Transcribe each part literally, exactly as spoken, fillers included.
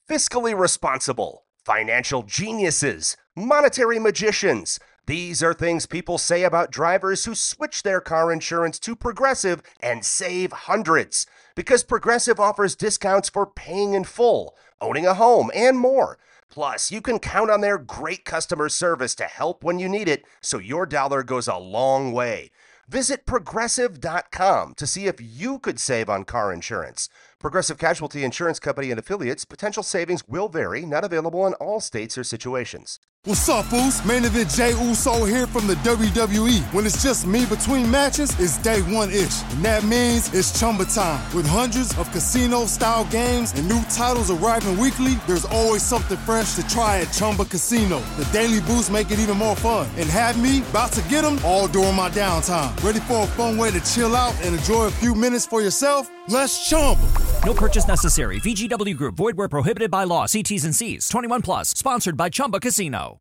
fiscally responsible, financial geniuses, monetary magicians. These are things people say about drivers who switch their car insurance to Progressive and save hundreds. Because Progressive offers discounts for paying in full, owning a home, and more. Plus, you can count on their great customer service to help when you need it, so your dollar goes a long way. Visit progressive dot com to see if you could save on car insurance. Progressive Casualty Insurance Company and affiliates. Potential savings will vary. Not available in all states or situations. What's up, Foos? Main Event Jay Uso here from the W W E. When it's just me between matches, it's day one-ish. And that means it's Chumba time. With hundreds of casino-style games and new titles arriving weekly, there's always something fresh to try at Chumba Casino. The daily boosts make it even more fun. And have me about to get them all during my downtime. Ready for a fun way to chill out and enjoy a few minutes for yourself? Let's Chumba. No purchase necessary. V G W Group. Void where prohibited by law. See T's and C's. twenty-one plus. Sponsored by Chumba Casino.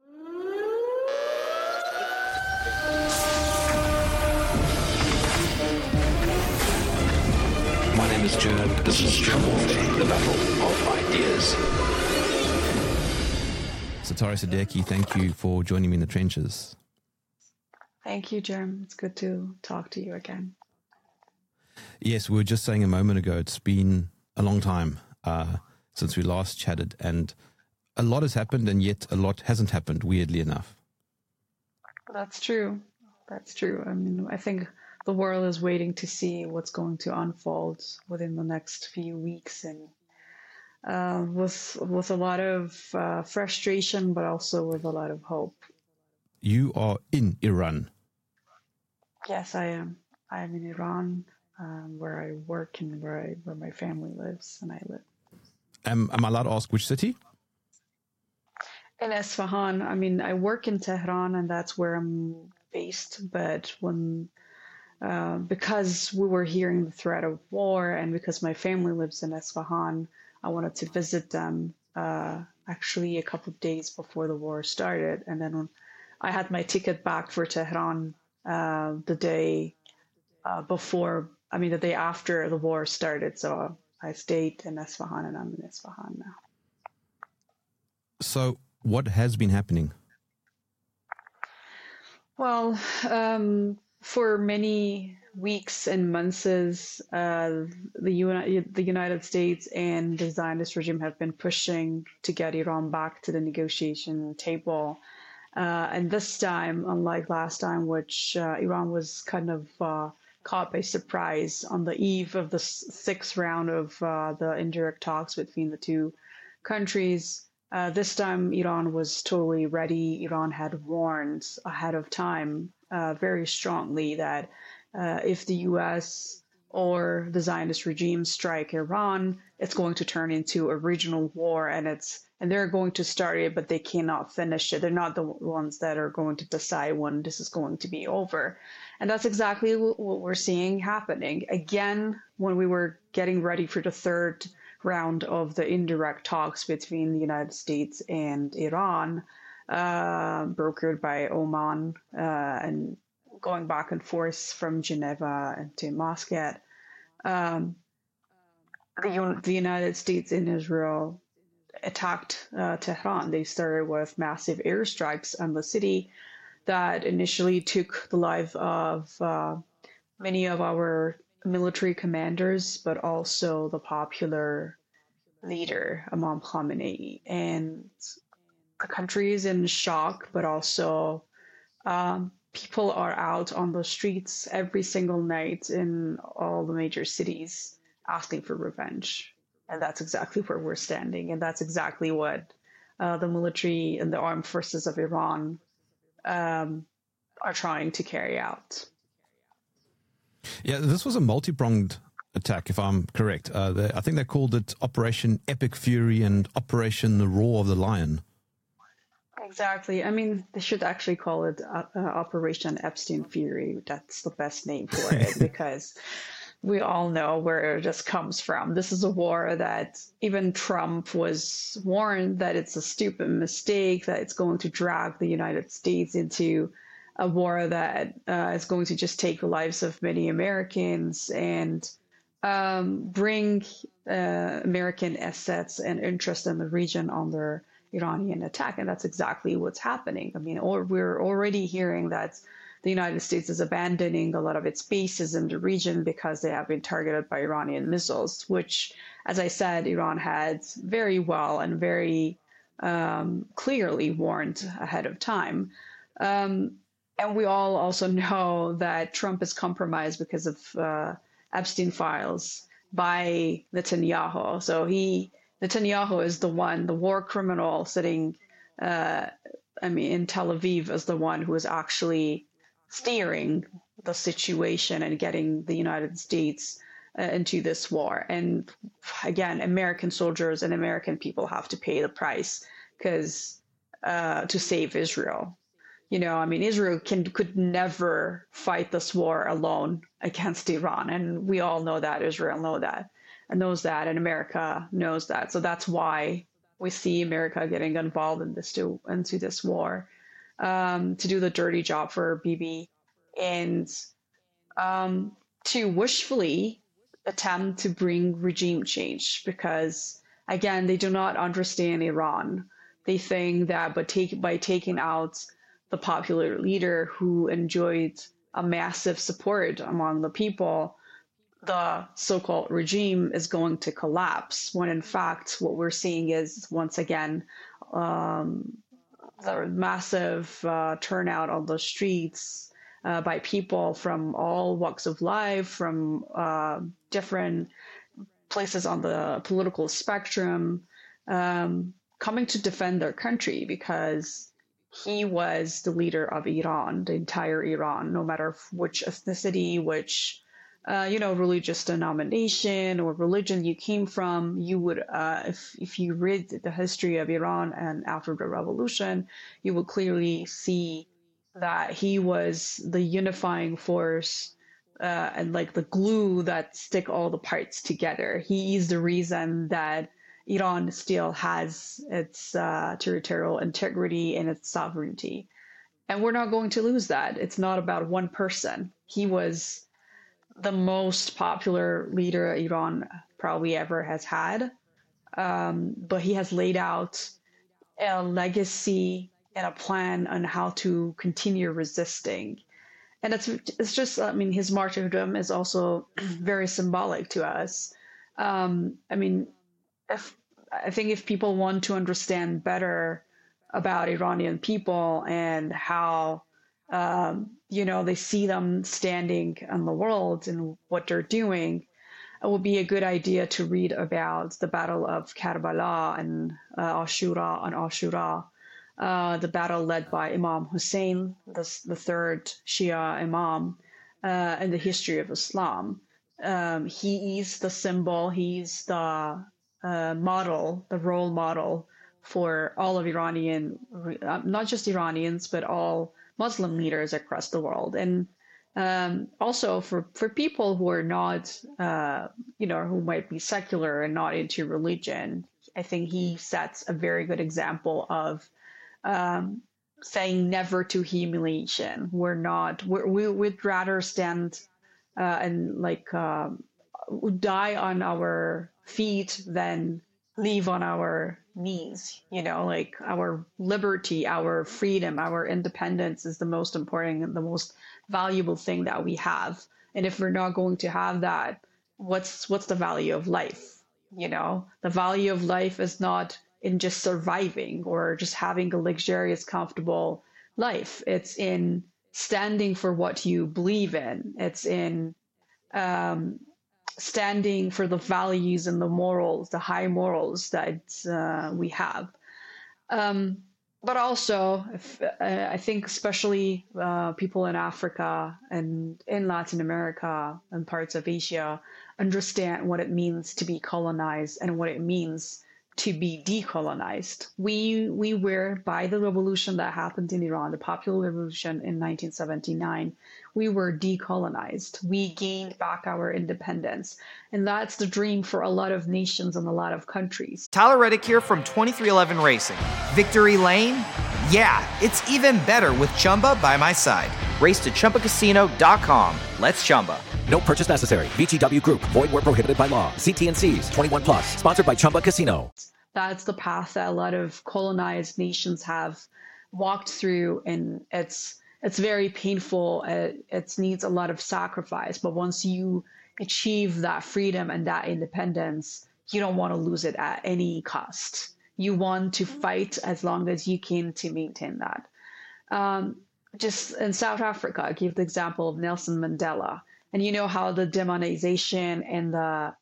My name is Jerb. This is Jerb Warfare, the battle of ideas. Satari Sadeki, thank you for joining me in the trenches. Thank you, Jerm. It's good to talk to you again. Yes, we were just saying a moment ago, it's been a long time uh, since we last chatted, and a lot has happened, and yet a lot hasn't happened, weirdly enough. That's true. That's true. I mean, I think the world is waiting to see what's going to unfold within the next few weeks, and uh, with with a lot of uh, frustration, but also with a lot of hope. You are in Iran. Yes, I am. I am in Iran, um, where I work and where I where my family lives and I live. Am, am I allowed to ask which city? In Isfahan. I mean, I work in Tehran, and that's where I'm based. But when, uh, because we were hearing the threat of war, and because my family lives in Isfahan, I wanted to visit them uh, actually a couple of days before the war started. And then when I had my ticket back for Tehran uh, the day uh, before, I mean, the day after the war started. So I stayed in Isfahan, and I'm in Isfahan now. So what has been happening? Well, um, for many weeks and months, uh, the, Uni- the United States and the Zionist regime have been pushing to get Iran back to the negotiation table. Uh, and this time, unlike last time, which uh, Iran was kind of uh, caught by surprise on the eve of the sixth round of uh, the indirect talks between the two countries, uh, this time Iran was totally ready. Iran had warned ahead of time uh, very strongly that uh, if the U S or the Zionist regime strike Iran, it's going to turn into a regional war, and it's and they're going to start it, but they cannot finish it. They're not the ones that are going to decide when this is going to be over. And that's exactly what we're seeing happening. Again, when we were getting ready for the third round of the indirect talks between the United States and Iran, uh, brokered by Oman, uh, and going back and forth from Geneva and to Muscat, um, the, the United States and Israel attacked uh, Tehran. They started with massive airstrikes on the city that initially took the life of uh, many of our military commanders, but also the popular leader, Imam Khamenei. And the country is in shock, but also um, people are out on the streets every single night in all the major cities asking for revenge. And that's exactly where we're standing. And that's exactly what uh, the military and the armed forces of Iran um, are trying to carry out. Yeah, this was a multi-pronged attack, if I'm correct. Uh, they, I think they called it Operation Epic Fury and Operation The Roar of the Lion. Exactly. I mean, they should actually call it uh, uh, Operation Epstein Fury. That's the best name for it because we all know where this comes from. This is a war that even Trump was warned that it's a stupid mistake, that it's going to drag the United States into a war that uh, is going to just take the lives of many Americans. And um, bring uh, American assets and interest in the region under Iranian attack. And that's exactly what's happening. I mean, or we're already hearing that the United States is abandoning a lot of its bases in the region because they have been targeted by Iranian missiles, which, as I said, Iran had very well and very um, clearly warned ahead of time. Um, and we all also know that Trump is compromised because of uh, Epstein files by Netanyahu. So he, Netanyahu is the one, the war criminal sitting, uh, I mean, in Tel Aviv is the one who is actually steering the situation and getting the United States uh, into this war. And again, American soldiers and American people have to pay the price because uh, to save Israel. You know, I mean, Israel can could never fight this war alone against Iran. And we all know that. Israel know that and knows that. And America knows that. So that's why we see America getting involved in this to, into this war. Um, to do the dirty job for Bibi and um, to wishfully attempt to bring regime change because, again, they do not understand Iran. They think that by, take, by taking out the popular leader who enjoyed a massive support among the people, the so-called regime is going to collapse, when in fact what we're seeing is, once again, um, the massive uh, turnout on the streets uh, by people from all walks of life, from uh, different places on the political spectrum, um, coming to defend their country because he was the leader of Iran, the entire Iran, no matter which ethnicity, which Uh, you know, religious denomination or religion you came from, you would, uh, if, if you read the history of Iran and after the revolution, you would clearly see that he was the unifying force uh, and like the glue that stick all the parts together. He is the reason that Iran still has its uh, territorial integrity and its sovereignty. And we're not going to lose that. It's not about one person. He was the most popular leader Iran probably ever has had. Um, but he has laid out a legacy and a plan on how to continue resisting. And it's, it's just, I mean, his martyrdom is also very symbolic to us. Um, I mean, if, I think if people want to understand better about Iranian people and how Um, you know, they see them standing in the world and what they're doing, it would be a good idea to read about the Battle of Karbala and uh, Ashura on Ashura, uh, the battle led by Imam Hussein, the, the third Shia Imam, uh, in the history of Islam. Um, he is the symbol, he's the uh, model, the role model for all of Iranian, uh, not just Iranians, but all Muslim leaders across the world. And um, also for, for people who are not, uh, you know, who might be secular and not into religion, I think he sets a very good example of um, saying never to humiliation. We're not, we're, we would rather stand uh, and like um, die on our feet than leave on our knees. You know, like our liberty, our freedom, our independence is the most important and the most valuable thing that we have. And if we're not going to have that, what's what's the value of life? You know, the value of life is not in just surviving or just having a luxurious, comfortable life. It's in standing for what you believe in. It's in um, standing for the values and the morals, the high morals that uh, we have. Um, but also, if, uh, I think especially uh, people in Africa and in Latin America and parts of Asia understand what it means to be colonized and what it means to be decolonized. We we were, by the revolution that happened in Iran, the Popular Revolution in nineteen seventy-nine, we were decolonized. We gained back our independence. And that's the dream for a lot of nations and a lot of countries. Tyler Reddick here from twenty-three eleven Racing. Victory Lane? Yeah, it's even better with Chumba by my side. Race to Chumba Casino dot com. Let's Chumba. No purchase necessary. V G W Group. Void where prohibited by law. See T and C's. twenty-one plus. Sponsored by Chumba Casino. That's the path that a lot of colonized nations have walked through, and it's it's very painful. It, it needs a lot of sacrifice. But once you achieve that freedom and that independence, you don't want to lose it at any cost. You want to fight as long as you can to maintain that. Um, just in South Africa, I give the example of Nelson Mandela. And you know how the demonization and the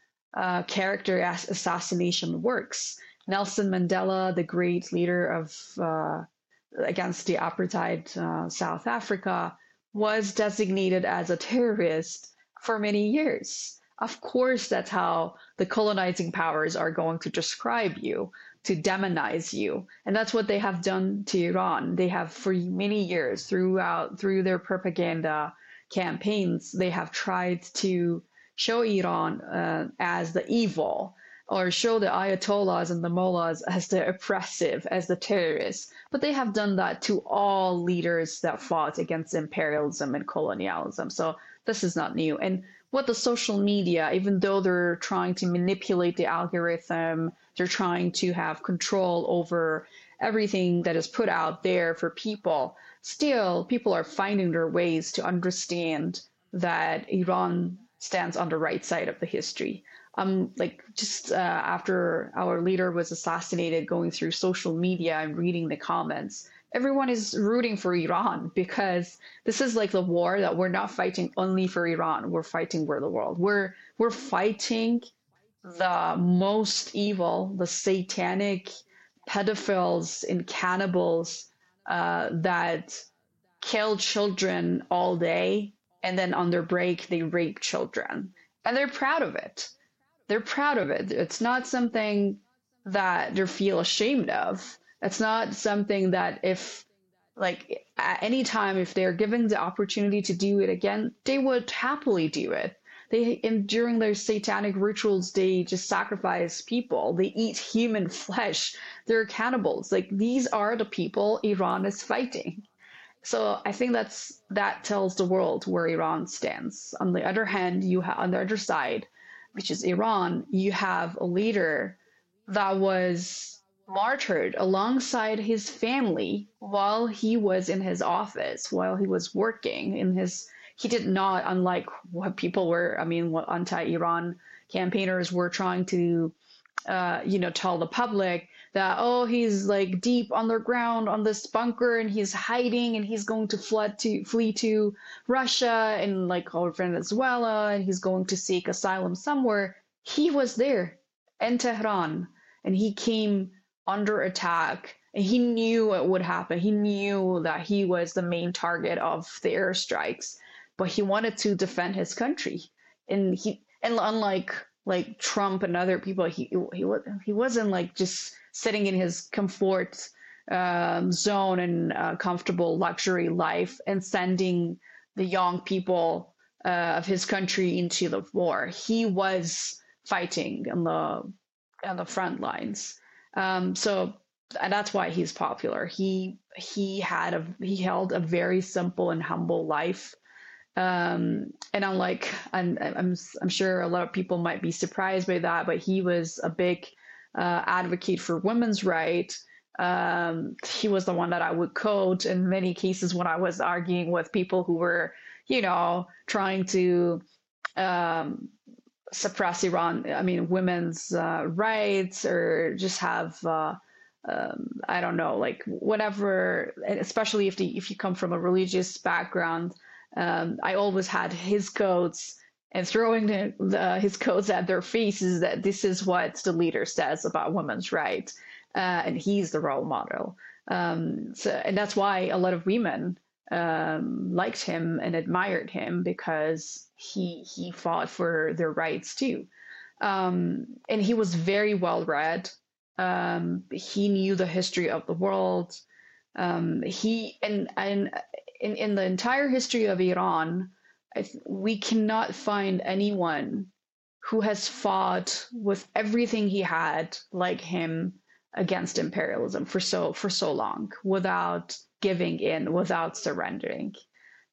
uh, character ass- assassination works. Nelson Mandela, the great leader of uh, against the apartheid uh, South Africa, was designated as a terrorist for many years. Of course, that's how the colonizing powers are going to describe you, to demonize you. And that's what they have done to Iran. They have for many years throughout through their propaganda campaigns, they have tried to show Iran uh, as the evil, or show the Ayatollahs and the mullahs as the oppressive, as the terrorists. But they have done that to all leaders that fought against imperialism and colonialism. So this is not new. And what the social media, even though they're trying to manipulate the algorithm, they're trying to have control over everything that is put out there for people, still people are finding their ways to understand that Iran stands on the right side of the history. Um, like just uh, after our leader was assassinated, going through social media and reading the comments, everyone is rooting for Iran, because this is like the war that we're not fighting only for Iran. We're fighting for the world. We're we're fighting the most evil, the satanic pedophiles and cannibals uh, that kill children all day, and then on their break they rape children, and they're proud of it. They're proud of it. It's not something that they feel ashamed of. It's not something that if, like, at any time, if they're given the opportunity to do it again, they would happily do it. They, and during their satanic rituals, they just sacrifice people. They eat human flesh. They're cannibals. Like, these are the people Iran is fighting. So I think that's that tells the world where Iran stands. On the other hand, you have on the other side, which is Iran, you have a leader that was martyred alongside his family while he was in his office, while he was working in his, he did not, unlike what people were, I mean, what anti-Iran campaigners were trying to, uh, you know, tell the public that, oh, he's like deep underground on this bunker and he's hiding and he's going to flood to flee to Russia and like or Venezuela and he's going to seek asylum somewhere. He was there in Tehran and he came under attack, and he knew what would happen. He knew that he was the main target of the airstrikes, but he wanted to defend his country. And he, and unlike like Trump and other people, he he he wasn't like just sitting in his comfort um, zone and uh, comfortable luxury life and sending the young people uh, of his country into the war. He was fighting on the on the front lines. Um, so and that's why he's popular. He he had a he held a very simple and humble life. Um, and unlike I'm, I'm I'm sure a lot of people might be surprised by that, but he was a big uh, advocate for women's rights. Um, he was the one that I would quote in many cases when I was arguing with people who were, you know, trying to um, suppress Iran, I mean, women's uh, rights, or just have, uh, um, I don't know, like whatever, especially if the, if you come from a religious background. Um, I always had his quotes and throwing the, the, his quotes at their faces that this is what the leader says about women's rights. Uh, and he's the role model. Um, so, and that's why a lot of women um, liked him and admired him, because he he fought for their rights too. Um, and he was very well read. Um, he knew the history of the world. Um, he and and in, in the entire history of Iran, I th- we cannot find anyone who has fought with everything he had like him against imperialism for so for so long without giving in, without surrendering.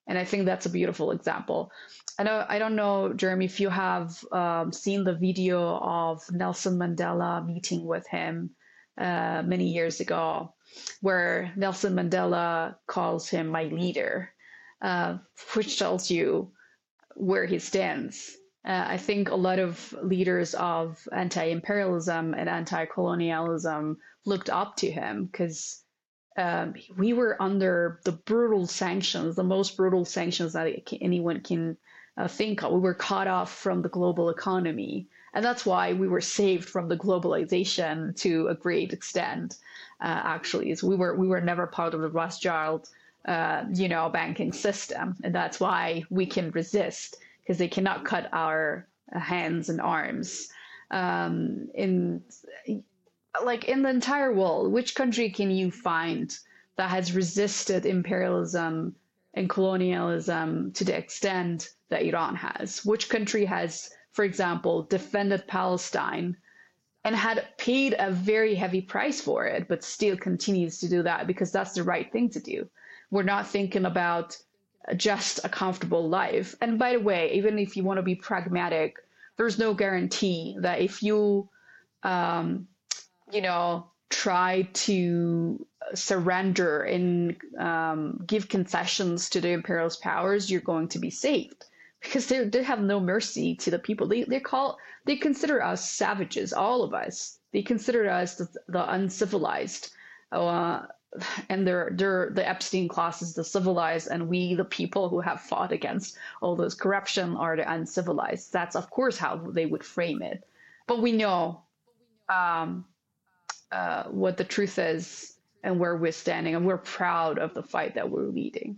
And I think that's a beautiful example. I know, I don't know, Jeremy, if you have um, seen the video of Nelson Mandela meeting with him uh, many years ago, where Nelson Mandela calls him my leader, uh, which tells you where he stands. Uh, I think a lot of leaders of anti-imperialism and anti-colonialism looked up to him because um, we were under the brutal sanctions, the most brutal sanctions that anyone can uh, think of. We were cut off from the global economy. And that's why we were saved from the globalization to a great extent, uh, actually. Is we were we were never part of the Rothschild, uh, you know, banking system. And that's why we can resist, because they cannot cut our hands and arms. Um, in like in the entire world, which country can you find that has resisted imperialism and colonialism to the extent that Iran has? Which country has, for example, defended Palestine and had paid a very heavy price for it, but still continues to do that because that's the right thing to do? We're not thinking about just a comfortable life. And by the way, even if you want to be pragmatic, there's no guarantee that if you, um, you know, try to surrender and um, give concessions to the imperialist powers, you're going to be saved, because they they have no mercy to the people. They they call they consider us savages, all of us. They consider us the, the uncivilized. Uh, And they're, they're, the Epstein class is the civilized, and we, the people who have fought against all those corruption, are the uncivilized. That's, of course, how they would frame it. But we know um, uh, what the truth is and where we're standing, and we're proud of the fight that we're leading.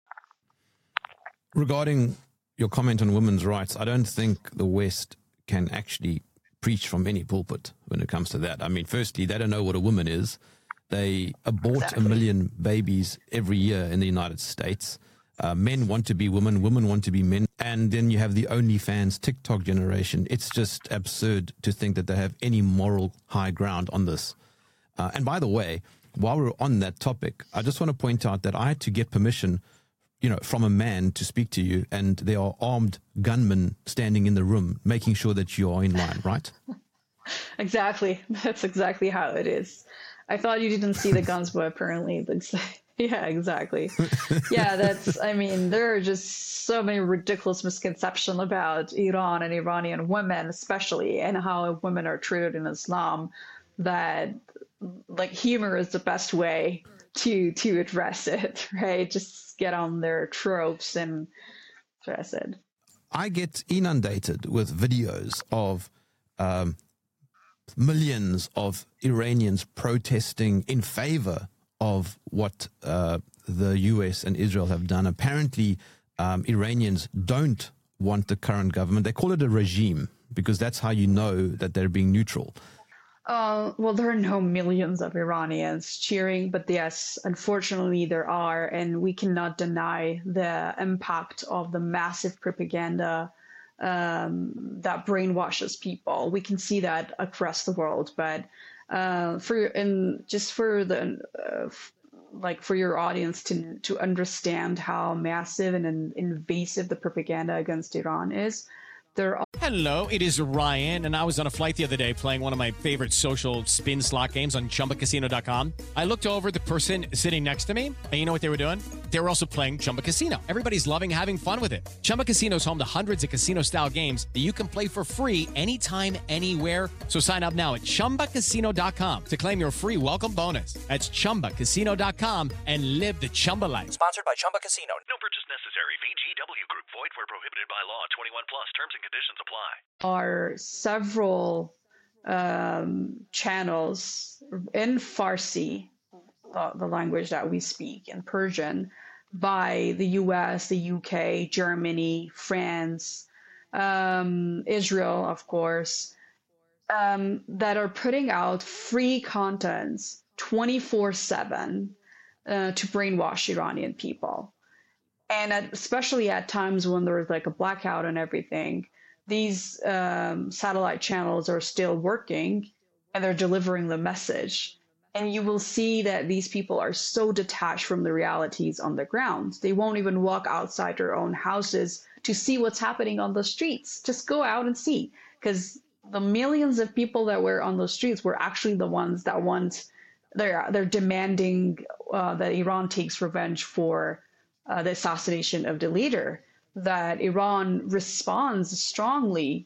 Regarding your comment on women's rights, I don't think the West can actually preach from any pulpit when it comes to that. I mean, firstly, they don't know what a woman is. They abort exactly. a million babies every year in the United States. Uh, men want to be women, women want to be men. And then you have the OnlyFans TikTok generation. It's just absurd to think that they have any moral high ground on this. Uh, and by the way, while we're on that topic, I just want to point out that I had to get permission, you know, from a man to speak to you, and there are armed gunmen standing in the room, making sure that you are in line, right? Exactly. That's exactly how it is. I thought you didn't see the guns, but apparently, yeah, exactly. Yeah, that's, I mean, there are just so many ridiculous misconceptions about Iran and Iranian women, especially, and how women are treated in Islam, that, like, humor is the best way to to address it, right? Just get on their tropes and address it. I get inundated with videos of um, millions of Iranians protesting in favor of what uh, the U S and Israel have done. Apparently, um, Iranians don't want the current government. They call it a regime because that's how you know that they're being neutral. Uh, well, there are no millions of Iranians cheering, but yes, unfortunately there are, and we cannot deny the impact of the massive propaganda um, that brainwashes people. We can see that across the world, but uh, for and just for the uh, like for your audience to to understand how massive and in, invasive the propaganda against Iran is. There are Hello, it is Ryan, and I was on a flight the other day playing one of my favorite social spin slot games on Chumba Casino dot com. I looked over at the person sitting next to me, and you know what they were doing? They were also playing Chumba Casino. Everybody's loving having fun with it. Chumba Casino is home to hundreds of casino-style games that you can play for free anytime, anywhere. So sign up now at Chumba Casino dot com to claim your free welcome bonus. That's Chumba Casino dot com and live the Chumba life. Sponsored by Chumba Casino. No purchase necessary. V G W Group. Void where prohibited by law. twenty-one plus. Terms and conditions apply. Are several um, channels in Farsi, the, the language that we speak, in Persian, by the U S, the U K, Germany, France, um, Israel, of course, um, that are putting out free contents twenty-four seven uh, to brainwash Iranian people. And at, especially at times when there's like a blackout and everything, these um, satellite channels are still working and they're delivering the message. And you will see that these people are so detached from the realities on the ground. They won't even walk outside their own houses to see what's happening on the streets. Just go out and see. Because the millions of people that were on the streets were actually the ones that want, they're, they're demanding uh, that Iran takes revenge for uh, the assassination of the leader, that Iran responds strongly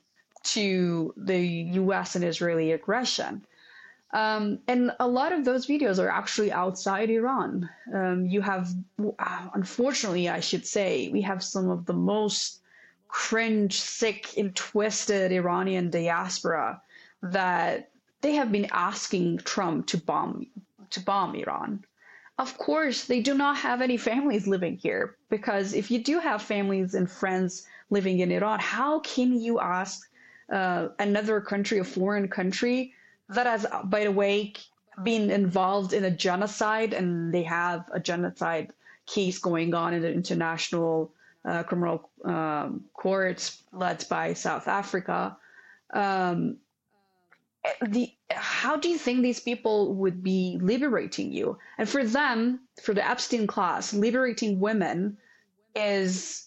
to the U S and Israeli aggression. Um, and a lot of those videos are actually outside Iran. Um, you have, unfortunately, I should say, we have some of the most cringe, sick, and twisted Iranian diaspora that they have been asking Trump to bomb, to bomb Iran. Of course, they do not have any families living here, because if you do have families and friends living in Iran, how can you ask uh, another country, a foreign country, that has, by the way, been involved in a genocide, and they have a genocide case going on in the International uh, Criminal um, Court led by South Africa. Um, the, how do you think these people would be liberating you? And for them, for the Epstein class, liberating women is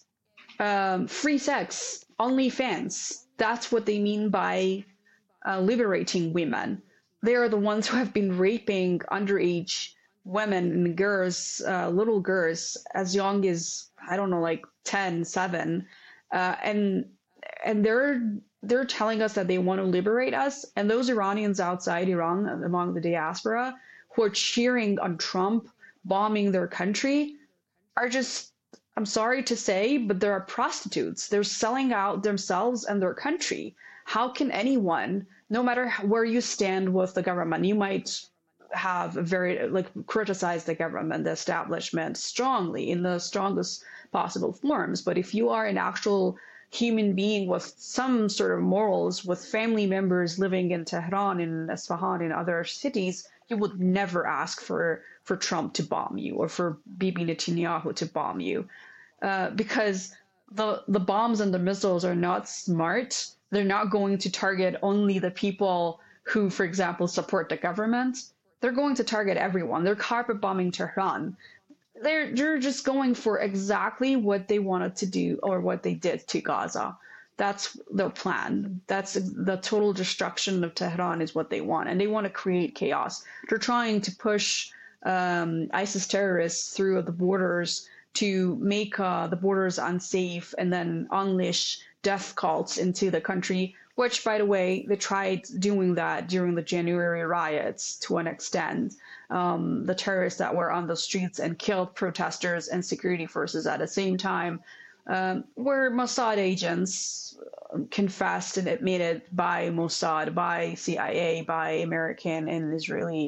um, free sex, OnlyFans. That's what they mean by Uh, liberating women. They are the ones who have been raping underage women and girls, uh, little girls, as young as, I don't know, like ten, seven. Uh, and and they're they're telling us that they want to liberate us. And those Iranians outside Iran, among the diaspora, who are cheering on Trump, bombing their country, are just, I'm sorry to say, but they are prostitutes. They're selling out themselves and their country. How can anyone, no matter where you stand with the government, you might have a very, like, criticize the government, the establishment strongly in the strongest possible forms. But if you are an actual human being with some sort of morals, with family members living in Tehran, in Isfahan, in other cities, you would never ask for, for Trump to bomb you or for Bibi Netanyahu to bomb you. Uh, because the the bombs and the missiles are not smart. They're not going to target only the people who, for example, support the government. They're going to target everyone. They're carpet bombing Tehran. They're, they're just going for exactly what they wanted to do, or what they did to Gaza. That's their plan. That's the total destruction of Tehran is what they want. And they want to create chaos. They're trying to push um, ISIS terrorists through the borders to make uh, the borders unsafe, and then unleash death cults into the country, which, by the way, they tried doing that during the January riots to an extent. Um, the terrorists that were on the streets and killed protesters and security forces at the same time um, were Mossad agents, confessed and admitted by Mossad, by C I A, by American and Israeli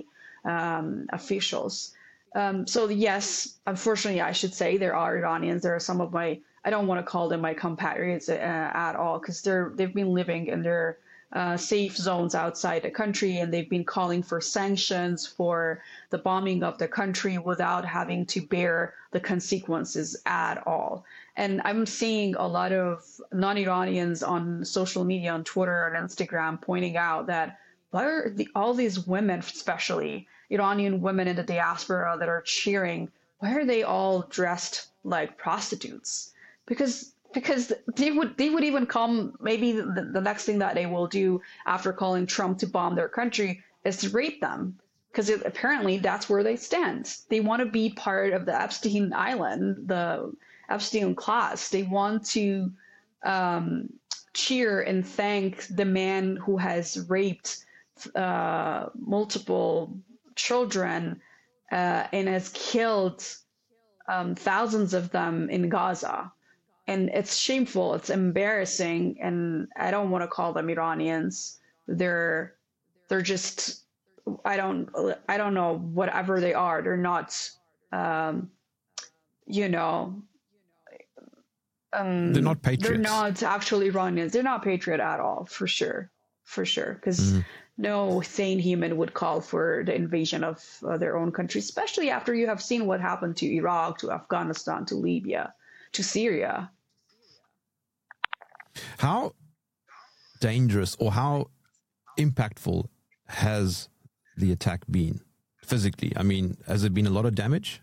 um, officials. Um, so yes, unfortunately, I should say there are Iranians. There are some of my, I don't want to call them my compatriots uh, at all, because they're they've been living in their uh, safe zones outside the country, and they've been calling for sanctions for the bombing of the country without having to bear the consequences at all. And I'm seeing a lot of non-Iranians on social media, on Twitter and Instagram, pointing out that why are the, all these women, especially Iranian women in the diaspora that are cheering, why are they all dressed like prostitutes? Because because they would they would even come, maybe the, the next thing that they will do after calling Trump to bomb their country is to rape them, because apparently that's where they stand. They want to be part of the Epstein Island, the Epstein class. They want to um, cheer and thank the man who has raped uh, multiple children uh, and has killed um, thousands of them in Gaza. And it's shameful, it's embarrassing, and I don't want to call them Iranians. They're they're just, I don't I don't know, whatever they are. They're not, um, you know, um, they're not patriots. They're not actually Iranians. They're not patriot at all, for sure, for sure, because mm. no sane human would call for the invasion of uh, their own country, especially after you have seen what happened to Iraq, to Afghanistan, to Libya, to Syria. How dangerous or how impactful has the attack been physically? I mean, has there been a lot of damage?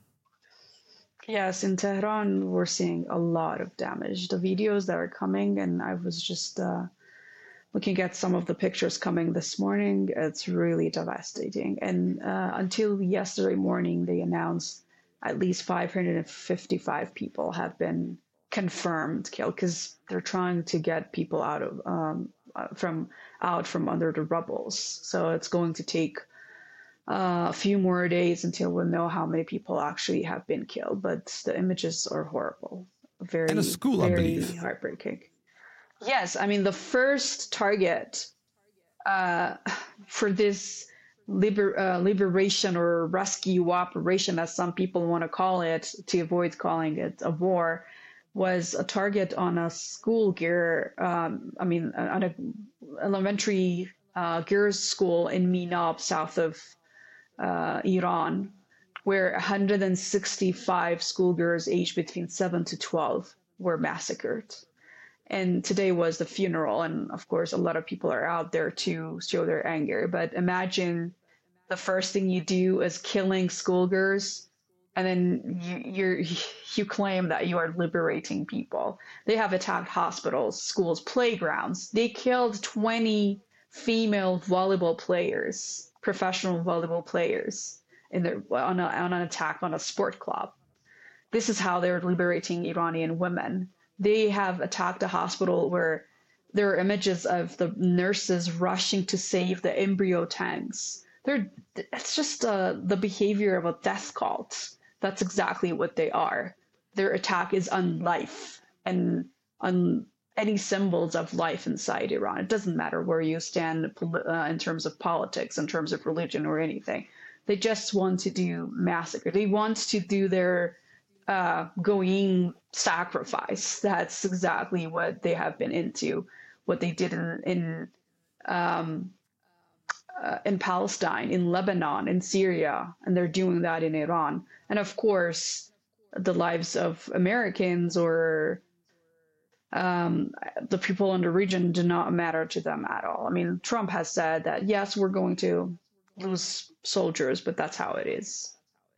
Yes, in Tehran, we're seeing a lot of damage. The videos that are coming, and I was just uh, looking at some of the pictures coming this morning, it's really devastating. And uh, until yesterday morning, they announced at least five hundred fifty-five people have been confirmed killed, because they're trying to get people out of um, from out from under the rubbles. So it's going to take Uh, a few more days until we'll know how many people actually have been killed, but the images are horrible. Very, and a school, very I believe. heartbreaking. Yes, I mean, the first target uh, for this liber- uh, liberation or rescue operation, as some people want to call it, to avoid calling it a war, was a target on a school gear, um, I mean, on an elementary uh, girls' school in Minab, south of Uh, Iran, where one hundred sixty-five schoolgirls aged between seven to twelve were massacred. And today was the funeral, and of course a lot of people are out there to show their anger. But imagine the first thing you do is killing schoolgirls, and then you you're, you claim that you are liberating people. They have attacked hospitals, schools, playgrounds. They killed twenty female volleyball players, professional volleyball players, in their on, a, on an attack on a sport club. This is how they're liberating Iranian women. They have attacked a hospital where there are images of the nurses rushing to save the embryo tanks. They're, it's just uh, the behavior of a death cult. That's exactly what they are. Their attack is on life and on any symbols of life inside Iran. It doesn't matter where you stand uh, in terms of politics, in terms of religion or anything. They just want to do massacre. They want to do their uh, Goyim sacrifice. That's exactly what they have been into, what they did in in, um, uh, in Palestine, in Lebanon, in Syria, and they're doing that in Iran. And of course, the lives of Americans or Um, the people in the region do not matter to them at all. I mean, Trump has said that, yes, we're going to lose soldiers, but that's how it is.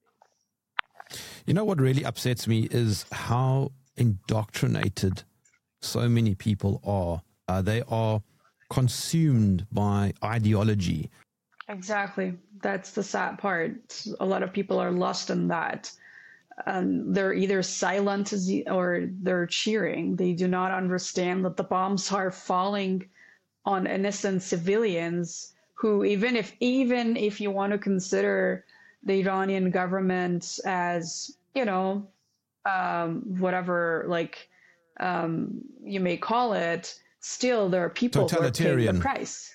You know what really upsets me is how indoctrinated so many people are. Uh, they are consumed by ideology. Exactly. That's the sad part. A lot of people are lost in that. Um, they're either silent or they're cheering. They do not understand that the bombs are falling on innocent civilians who, even if even if you want to consider the Iranian government as, you know, um, whatever, like um, you may call it, still there are people who are paying the price.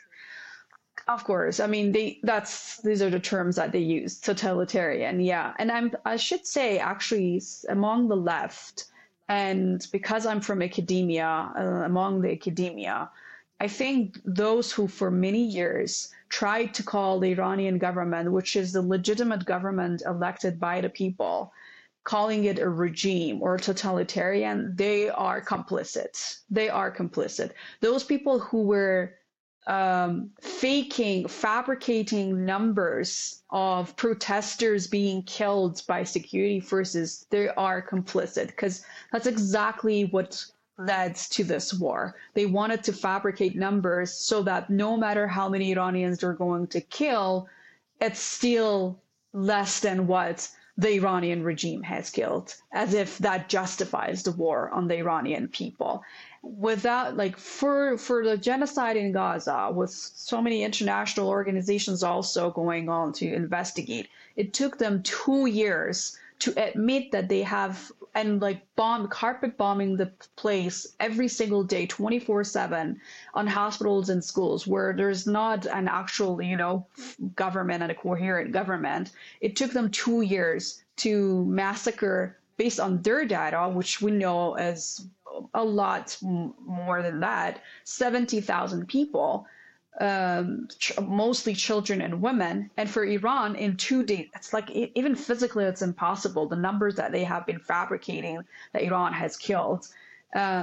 Of course. I mean, they, that's, these are the terms that they use. Totalitarian. Yeah. And I'm, I should say actually among the left, and because I'm from academia, uh, among the academia, I think those who for many years tried to call the Iranian government, which is the legitimate government elected by the people, calling it a regime or totalitarian, they are complicit. They are complicit. Those people who were um, faking, fabricating numbers of protesters being killed by security forces, they are complicit, because that's exactly what led to this war. They wanted to fabricate numbers so that no matter how many Iranians they're going to kill, it's still less than what the Iranian regime has killed, as if that justifies the war on the Iranian people. Without, like, for for the genocide in Gaza, with so many international organizations also going on to investigate, it took them two years to admit that they have, and like bomb, carpet bombing the place every single day, twenty-four seven, on hospitals and schools where there's not an actual, you know, government and a coherent government. It took them two years to massacre, based on their data, which we know is a lot more than that, seventy thousand people, um, ch- mostly children and women. And for Iran, in two days, it's like, even physically, it's impossible. The numbers that they have been fabricating that Iran has killed. Uh,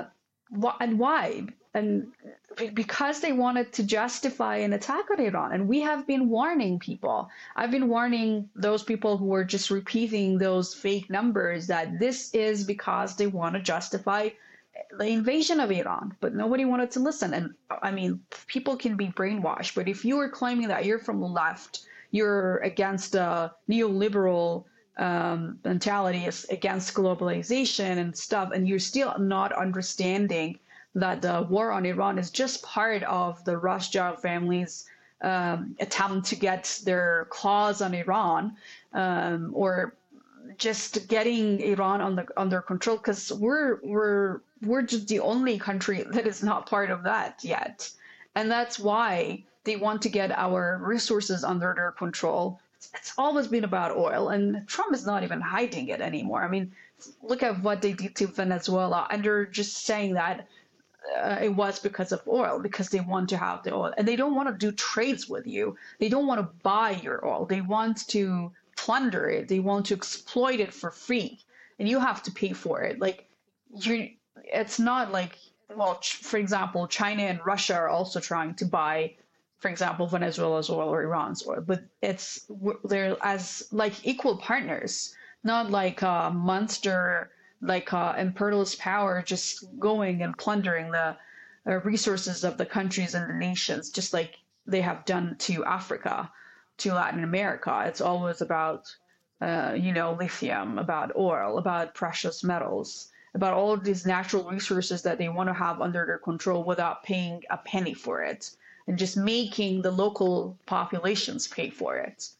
and why? And because they wanted to justify an attack on Iran. And we have been warning people. I've been warning those people who were just repeating those fake numbers that this is because they want to justify the invasion of Iran. But nobody wanted to listen. And I mean, people can be brainwashed. But if you are claiming that you're from the left, you're against a neoliberal um, mentality, against globalization and stuff, and you're still not understanding that the war on Iran is just part of the Rothschild family's um, attempt to get their claws on Iran, um, or just getting Iran under under control. Because we're we're we're just the only country that is not part of that yet, and that's why they want to get our resources under their control. It's always been about oil, and Trump is not even hiding it anymore. I mean, look at what they did to Venezuela, and they're just saying that Uh, it was because of oil, because they want to have the oil, and they don't want to do trades with you. They don't want to buy your oil. They want to plunder it. They want to exploit it for free, and you have to pay for it. Like you, it's not like, well, for example, China and Russia are also trying to buy, for example, Venezuela's oil or Iran's oil, but it's they're as like equal partners, not like a monster, like uh, imperialist power just going and plundering the uh, resources of the countries and the nations, just like they have done to Africa, to Latin America. It's always about, uh, you know, lithium, about oil, about precious metals, about all of these natural resources that they want to have under their control without paying a penny for it, and just making the local populations pay for it.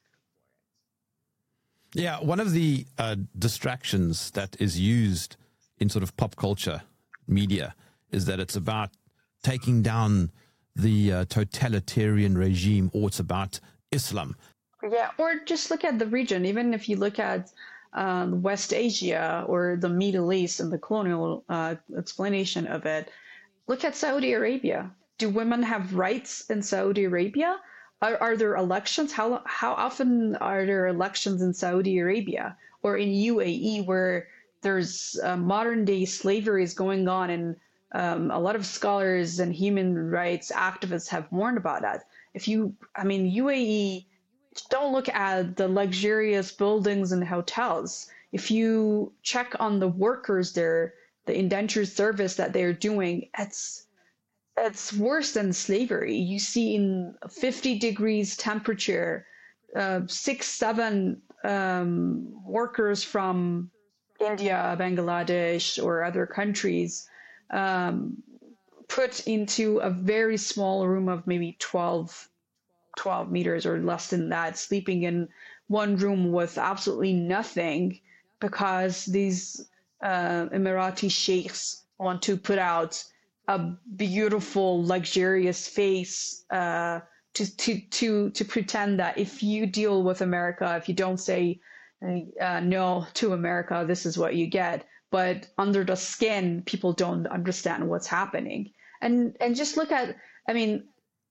Yeah, one of the uh, distractions that is used in sort of pop culture media is that it's about taking down the uh, totalitarian regime, or it's about Islam. Yeah, or just look at the region. Even if you look at uh, West Asia or the Middle East and the colonial uh, explanation of it, look at Saudi Arabia. Do women have rights in Saudi Arabia? Are, are there elections? How how often are there elections in Saudi Arabia or in U A E, where there's uh, modern day slavery is going on, and um, a lot of scholars and human rights activists have warned about that. If you, I mean, U A E, don't look at the luxurious buildings and hotels. If you check on the workers there, the indentured service that they're doing, it's It's worse than slavery. You see in fifty degrees temperature, uh, six, seven um, workers from India, Bangladesh, or other countries um, put into a very small room of maybe twelve, twelve meters or less than that, sleeping in one room with absolutely nothing, because these uh, Emirati sheikhs want to put out a beautiful, luxurious face uh, to, to to to pretend that if you deal with America, if you don't say uh, no to America, this is what you get. But under the skin, people don't understand what's happening. And and just look at, I mean,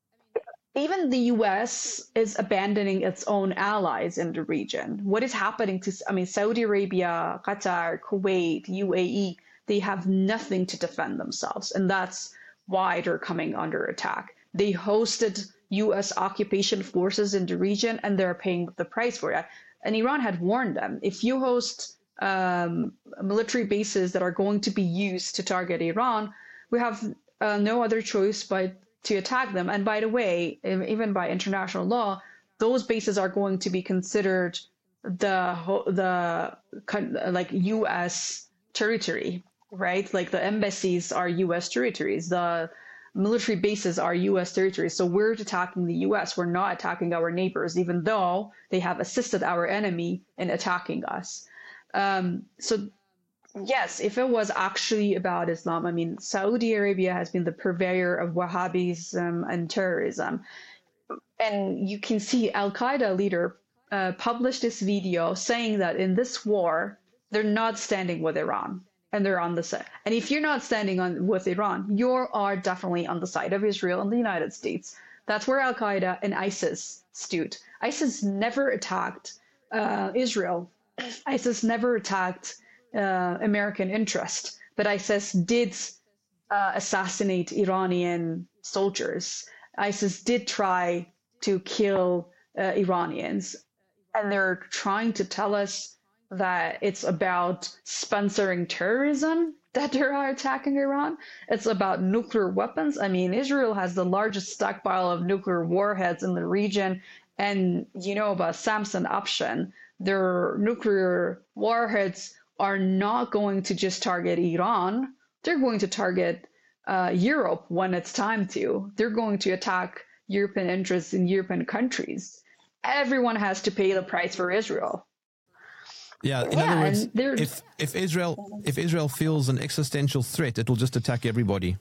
even the U S is abandoning its own allies in the region. What is happening to, I mean, Saudi Arabia, Qatar, Kuwait, U A E, they have nothing to defend themselves. And that's why they're coming under attack. They hosted U S occupation forces in the region, and they're paying the price for that. And Iran had warned them, if you host um, military bases that are going to be used to target Iran, we have uh, no other choice but to attack them. And by the way, even by international law, those bases are going to be considered the the like U S territory, right? Like the embassies are U S territories, the military bases are U S territories. So we're attacking the U S. We're not attacking our neighbors, even though they have assisted our enemy in attacking us. Um, so yes, if it was actually about Islam, I mean, Saudi Arabia has been the purveyor of Wahhabism and terrorism. And you can see Al-Qaeda leader uh, published this video saying that in this war, they're not standing with Iran, and they're on the side. And if you're not standing on with Iran, you are definitely on the side of Israel and the United States. That's where Al-Qaeda and ISIS stood. ISIS never attacked uh, Israel. ISIS never attacked uh, American interest, but ISIS did uh, assassinate Iranian soldiers. ISIS did try to kill uh, Iranians, and they're trying to tell us that it's about sponsoring terrorism that they are attacking Iran. It's about nuclear weapons. I mean, Israel has the largest stockpile of nuclear warheads in the region, and you know about Samson option. Their nuclear warheads are not going to just target Iran. They're going to target uh, Europe when it's time to. They're going to attack European interests in European countries. Everyone has to pay the price for Israel. Yeah, in Yeah, other words, and there's- if if Israel if Israel feels an existential threat, it'll just attack everybody.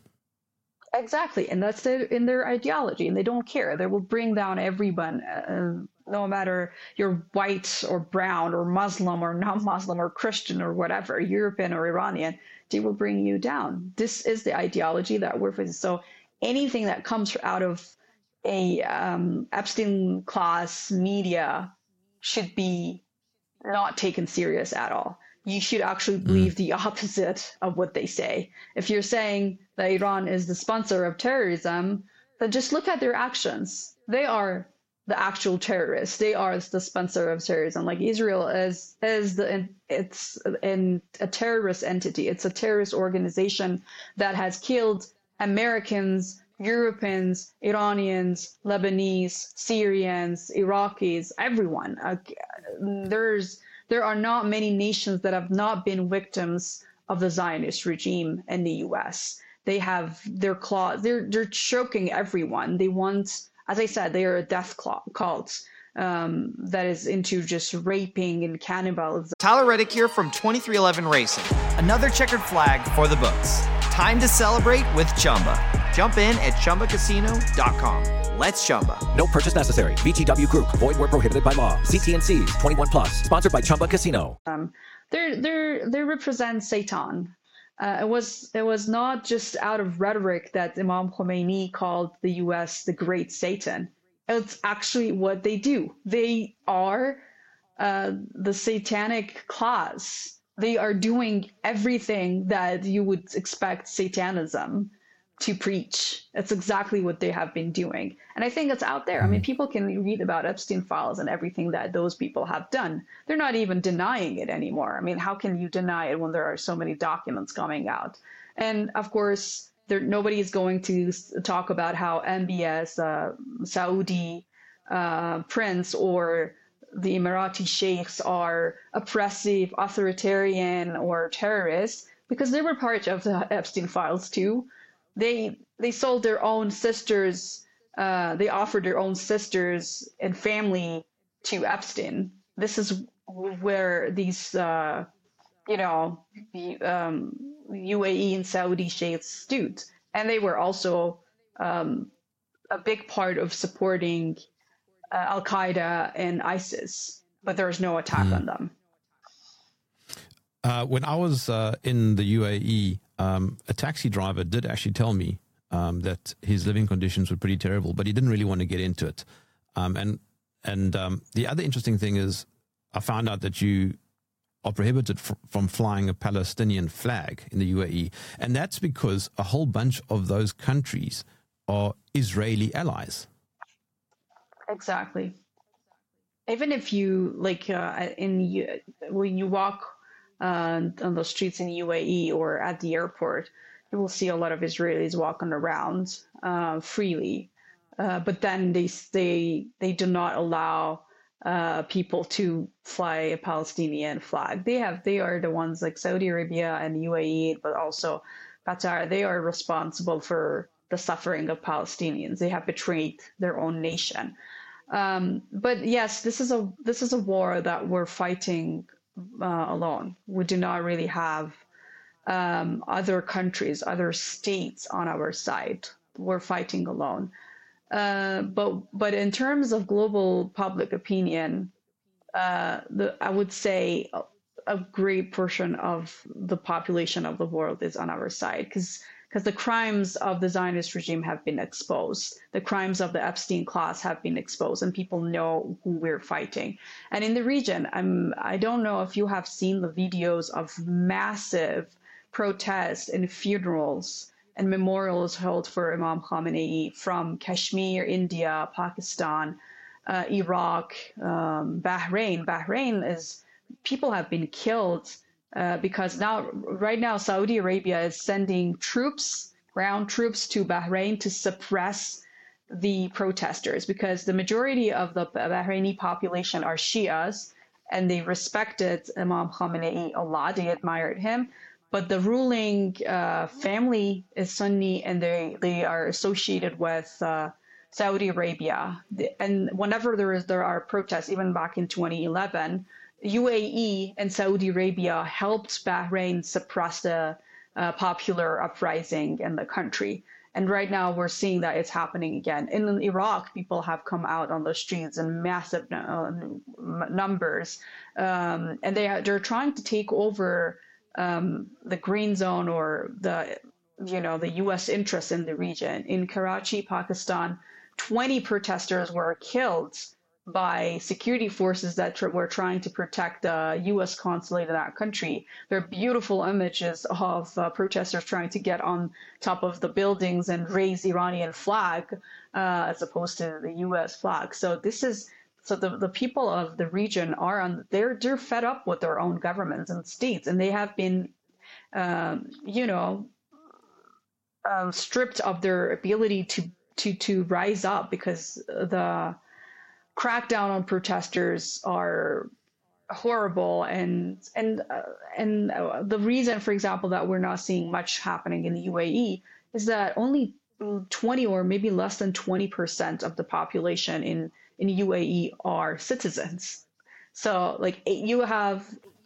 Exactly, and that's their, in their ideology, and they don't care. They will bring down everyone, uh, no matter you're white or brown or Muslim or non-Muslim or Christian or whatever, European or Iranian. They will bring you down. This is the ideology that we're facing. So anything that comes out of a um, Epstein class media should be not taken serious at all. You should actually believe mm. the opposite of what they say. If you're saying that Iran is the sponsor of terrorism, then just look at their actions. They are the actual terrorists. They are the sponsor of terrorism. Like Israel is is the it's in a terrorist entity. It's a terrorist organization that has killed Americans, Europeans, Iranians, Lebanese, Syrians, Iraqis, everyone. Uh, there's there are not many nations that have not been victims of the Zionist regime in the U S. They have their claws. They're they're choking everyone. They want, as I said, they are a death cult um, that is into just raping and cannibalism. Tyler Reddick here from twenty-three eleven Racing. Another checkered flag for the books. Time to celebrate with Chumba. Jump in at Chumba Casino dot com. Let's Chumba. No purchase necessary. V G W Group. Void where prohibited by law. C T and C's. twenty-one plus. Sponsored by Chumba Casino. Um, they they they represent Satan. Uh, it was it was not just out of rhetoric that Imam Khomeini called the U S the Great Satan. It's actually what they do. They are uh, the satanic class. They are doing everything that you would expect Satanism to preach. It's exactly what they have been doing. And I think it's out there. I mean, people can read about Epstein files and everything that those people have done. They're not even denying it anymore. I mean, how can you deny it when there are so many documents coming out? And of course, there, nobody is going to talk about how M B S, uh, Saudi uh, prince or the Emirati sheikhs are oppressive, authoritarian, or terrorists, because they were part of the Epstein files too. They they sold their own sisters. Uh, they offered their own sisters and family to Epstein. This is where these, uh, you know, the, um, U A E and Saudi sheikhs stood, and they were also um, a big part of supporting uh, Al Qaeda and ISIS. But there was no attack mm. on them. Uh, when I was uh, in the U A E, um, a taxi driver did actually tell me um, that his living conditions were pretty terrible, but he didn't really want to get into it. Um, and and um, the other interesting thing is I found out that you are prohibited f- from flying a Palestinian flag in the U A E. And that's because a whole bunch of those countries are Israeli allies. Exactly. Even if you, like, uh, in when you walk Uh, on the streets in U A E or at the airport, you will see a lot of Israelis walking around uh, freely. Uh, but then they they they do not allow uh, people to fly a Palestinian flag. They have they are the ones like Saudi Arabia and U A E, but also Qatar. They are responsible for the suffering of Palestinians. They have betrayed their own nation. Um, but yes, this is a this is a war that we're fighting Uh, alone. We do not really have um, other countries, other states on our side. We're fighting alone. Uh, but but in terms of global public opinion, uh, the, I would say a, a great portion of the population of the world is on our side, because because the crimes of the Zionist regime have been exposed. The crimes of the Epstein class have been exposed, and people know who we're fighting. And in the region, I'm, I don't know if you have seen the videos of massive protests and funerals and memorials held for Imam Khamenei from Kashmir, India, Pakistan, uh, Iraq, um, Bahrain. Bahrain is, people have been killed uh, because now, right now, Saudi Arabia is sending troops, ground troops to Bahrain to suppress the protesters, because the majority of the Bahraini population are Shias, and they respected Imam Khamenei a lot. They admired him. But the ruling uh, family is Sunni, and they, they are associated with uh, Saudi Arabia. And whenever there is there are protests, even back in twenty eleven, U A E and Saudi Arabia helped Bahrain suppress the uh, popular uprising in the country. And right now we're seeing that it's happening again. In Iraq, people have come out on the streets in massive uh, numbers, um, and they are, they're trying to take over um, the green zone, or the, you know, the U S interest in the region. In Karachi, Pakistan, twenty protesters were killed by security forces that tr- were trying to protect the U S consulate in that country. There are beautiful images of uh, protesters trying to get on top of the buildings and raise Iranian flag uh, as opposed to the U S flag. So this is so the, the people of the region are on they're they're fed up with their own governments and states, and they have been um, you know uh, stripped of their ability to to to rise up, because the crackdown on protesters are horrible, and and uh, and uh, the reason, for example, that we're not seeing much happening in the U A E is that only twenty or maybe less than twenty percent of the population in in U A E are citizens. So like you have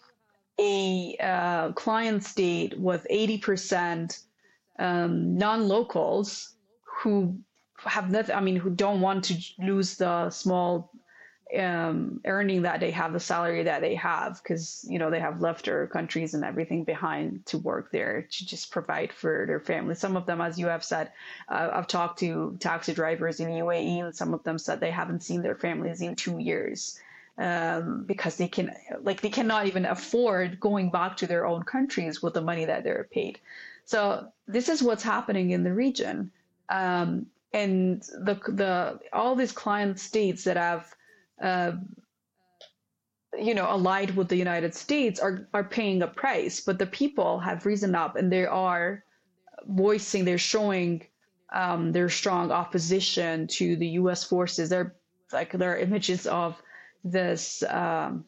a uh, client state with eighty percent um, non-locals who have nothing, I mean, who don't want to lose the small um, earning that they have, the salary that they have, because, you know, they have left their countries and everything behind to work there to just provide for their family. Some of them, as you have said, uh, I've talked to taxi drivers in U A E, and some of them said they haven't seen their families in two years um, because they can, like, they cannot even afford going back to their own countries with the money that they're paid. So this is what's happening in the region. Um, And the the all these client states that have, uh, you know, allied with the United States are are paying a price, but the people have risen up, and they are voicing, they're showing um, their strong opposition to the U S forces. They're like there are images of this um,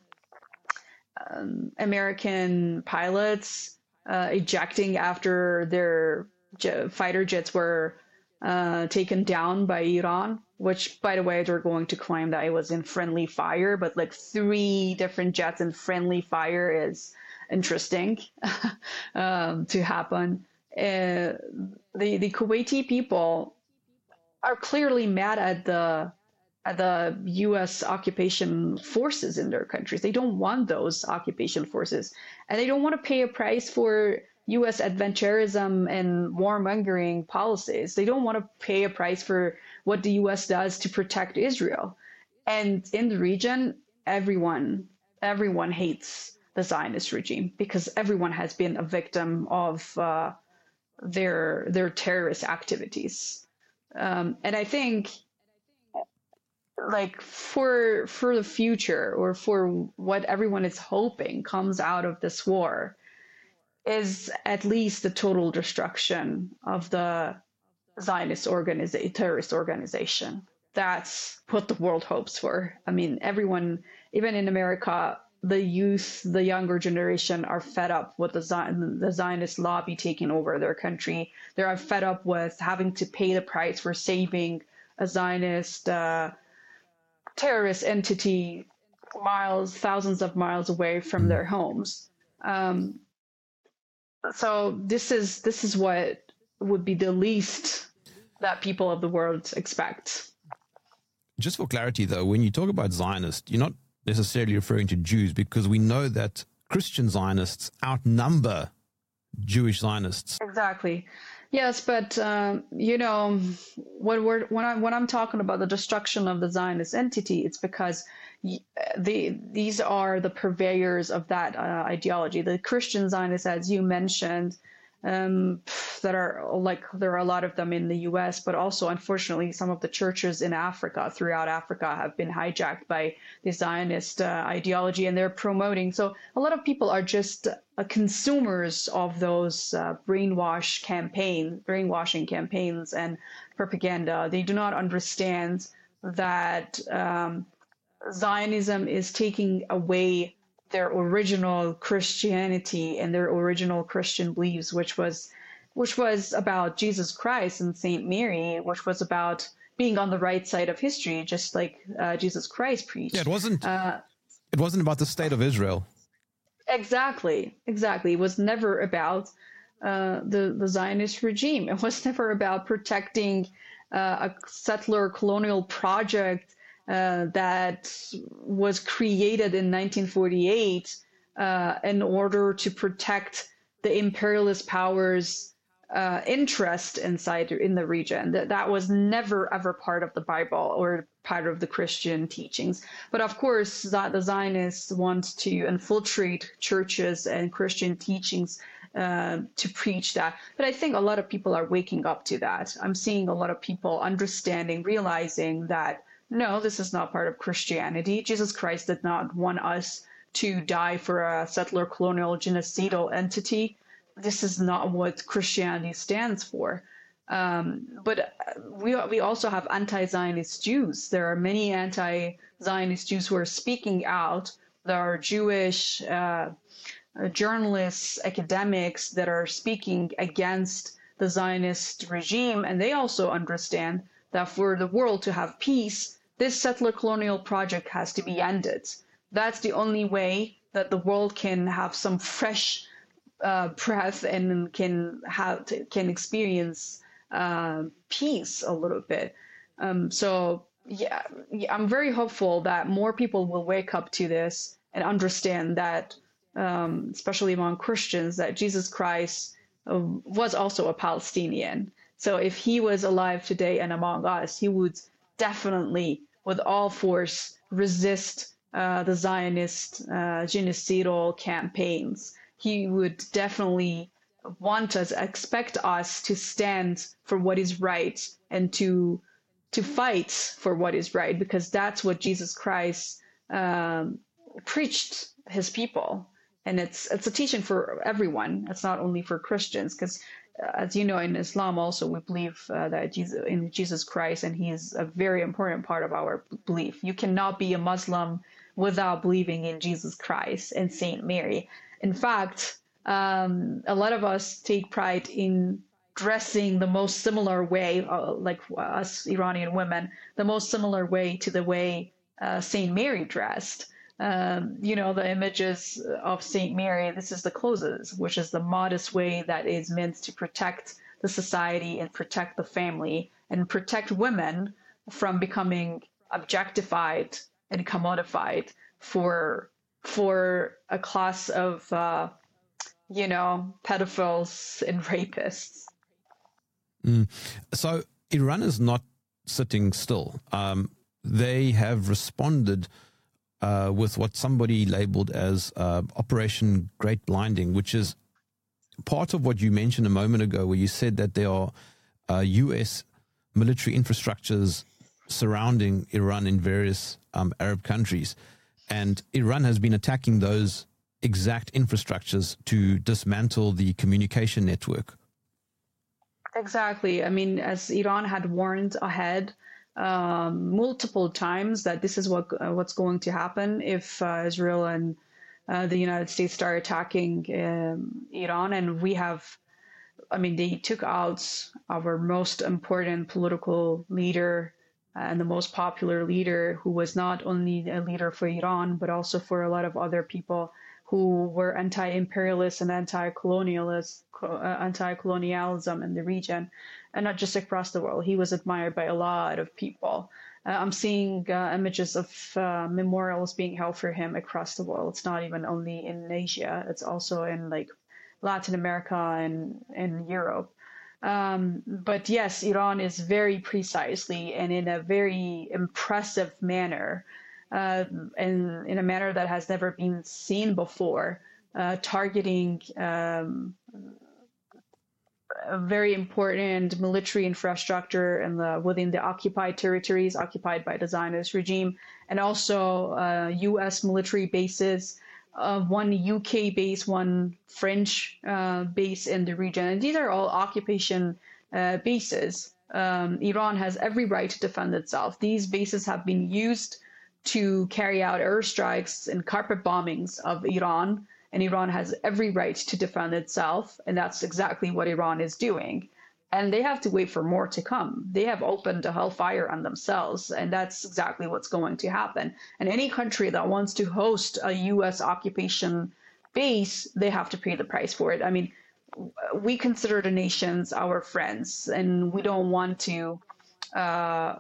um, American pilots uh, ejecting after their j- fighter jets were Uh, taken down by Iran, which, by the way, they're going to claim that it was in friendly fire, but like three different jets in friendly fire is interesting um, to happen. Uh, the the Kuwaiti people are clearly mad at the at the U S occupation forces in their countries. They don't want those occupation forces, and they don't want to pay a price for U S adventurism and warmongering policies. They don't want to pay a price for what the U S does to protect Israel. And in the region, everyone, everyone hates the Zionist regime, because everyone has been a victim of uh, their their terrorist activities. Um, and I think, like for for the future, or for what everyone is hoping comes out of this war, is at least the total destruction of the Zionist organiza- terrorist organization. That's what the world hopes for. I mean, everyone, even in America, the youth, the younger generation are fed up with the, Zion- the Zionist lobby taking over their country. They are fed up with having to pay the price for saving a Zionist uh, terrorist entity miles, thousands of miles away from their homes. Um, So this is this is what would be the least that people of the world expect. Just for clarity, though, when you talk about Zionists, you're not necessarily referring to Jews, because we know that Christian Zionists outnumber Jewish Zionists. Exactly. Yes, but um, you know, when we're when I when I'm talking about the destruction of the Zionist entity, it's because the these are the purveyors of that uh, ideology. The Christian Zionists, as you mentioned, um, that are like, there are a lot of them in the U S, but also, unfortunately, some of the churches in Africa, throughout Africa, have been hijacked by the Zionist uh, ideology, and they're promoting. So a lot of people are just uh, consumers of those uh, brainwash campaign, brainwashing campaigns and propaganda. They do not understand that um, Zionism is taking away their original Christianity and their original Christian beliefs, which was which was about Jesus Christ and Saint Mary, which was about being on the right side of history, just like uh, Jesus Christ preached. Yeah, it wasn't. Uh, it wasn't about the state of Israel. Exactly, exactly. It was never about uh, the the Zionist regime. It was never about protecting uh, a settler colonial project Uh, that was created in nineteen forty-eight uh, in order to protect the imperialist powers' uh, interest inside in the region. That that was never ever part of the Bible or part of the Christian teachings. But of course, that the Zionists want to infiltrate churches and Christian teachings uh, to preach that. But I think a lot of people are waking up to that. I'm seeing a lot of people understanding, realizing that no, this is not part of Christianity. Jesus Christ did not want us to die for a settler colonial genocidal entity. This is not what Christianity stands for. Um, but we we also have anti-Zionist Jews. There are many anti-Zionist Jews who are speaking out. There are Jewish uh, journalists, academics that are speaking against the Zionist regime, and they also understand that for the world to have peace, this settler colonial project has to be ended. That's the only way that the world can have some fresh uh, breath and can have can experience uh, peace a little bit. Um, so yeah, yeah, I'm very hopeful that more people will wake up to this and understand that, um, especially among Christians, that Jesus Christ uh, was also a Palestinian. So if he was alive today and among us, he would definitely, with all force, resist uh, the Zionist uh, genocidal campaigns. He would definitely want us, expect us to stand for what is right and to to fight for what is right, because that's what Jesus Christ um, preached his people. And it's it's a teaching for everyone. It's not only for Christians, because uh, as you know, in Islam also we believe uh, that Jesus, in Jesus Christ, and he is a very important part of our belief. You cannot be a Muslim without believing in Jesus Christ and Saint Mary. In fact, um, a lot of us take pride in dressing the most similar way, uh, like us Iranian women, the most similar way to the way uh, Saint Mary dressed. Um, you know, the images of Saint Mary, this is the clothes, which is the modest way that is meant to protect the society and protect the family and protect women from becoming objectified and commodified for for a class of, uh, you know, pedophiles and rapists. Mm. So Iran is not sitting still. Um, they have responded uh, with what somebody labeled as uh, Operation Great Blinding, which is part of what you mentioned a moment ago, where you said that there are uh, U S military infrastructures surrounding Iran in various um, Arab countries. And Iran has been attacking those exact infrastructures to dismantle the communication network. Exactly. I mean, as Iran had warned ahead um, multiple times that this is what uh, what's going to happen if uh, Israel and uh, the United States start attacking um, Iran. And we have, I mean, they took out our most important political leader and the most popular leader, who was not only a leader for Iran, but also for a lot of other people who were anti-imperialist and anti-colonialist, uh, anti-colonialism in the region, and not just across the world. He was admired by a lot of people. Uh, I'm seeing uh, images of uh, memorials being held for him across the world. It's not even only in Asia. It's also in like Latin America and in Europe. Um, but yes, Iran is very precisely and in a very impressive manner, uh, and in a manner that has never been seen before, uh, targeting um, a very important military infrastructure in the within the occupied territories occupied by the Zionist regime, and also uh, U S military bases, uh, one U K base, one French uh, base in the region, and these are all occupation uh, bases. Um, Iran has every right to defend itself. These bases have been used to carry out airstrikes and carpet bombings of Iran, and Iran has every right to defend itself, and that's exactly what Iran is doing. And they have to wait for more to come. They have opened a hellfire on themselves, and that's exactly what's going to happen. And any country that wants to host a U S occupation base, they have to pay the price for it. I mean, we consider the nations our friends, and we don't want to uh,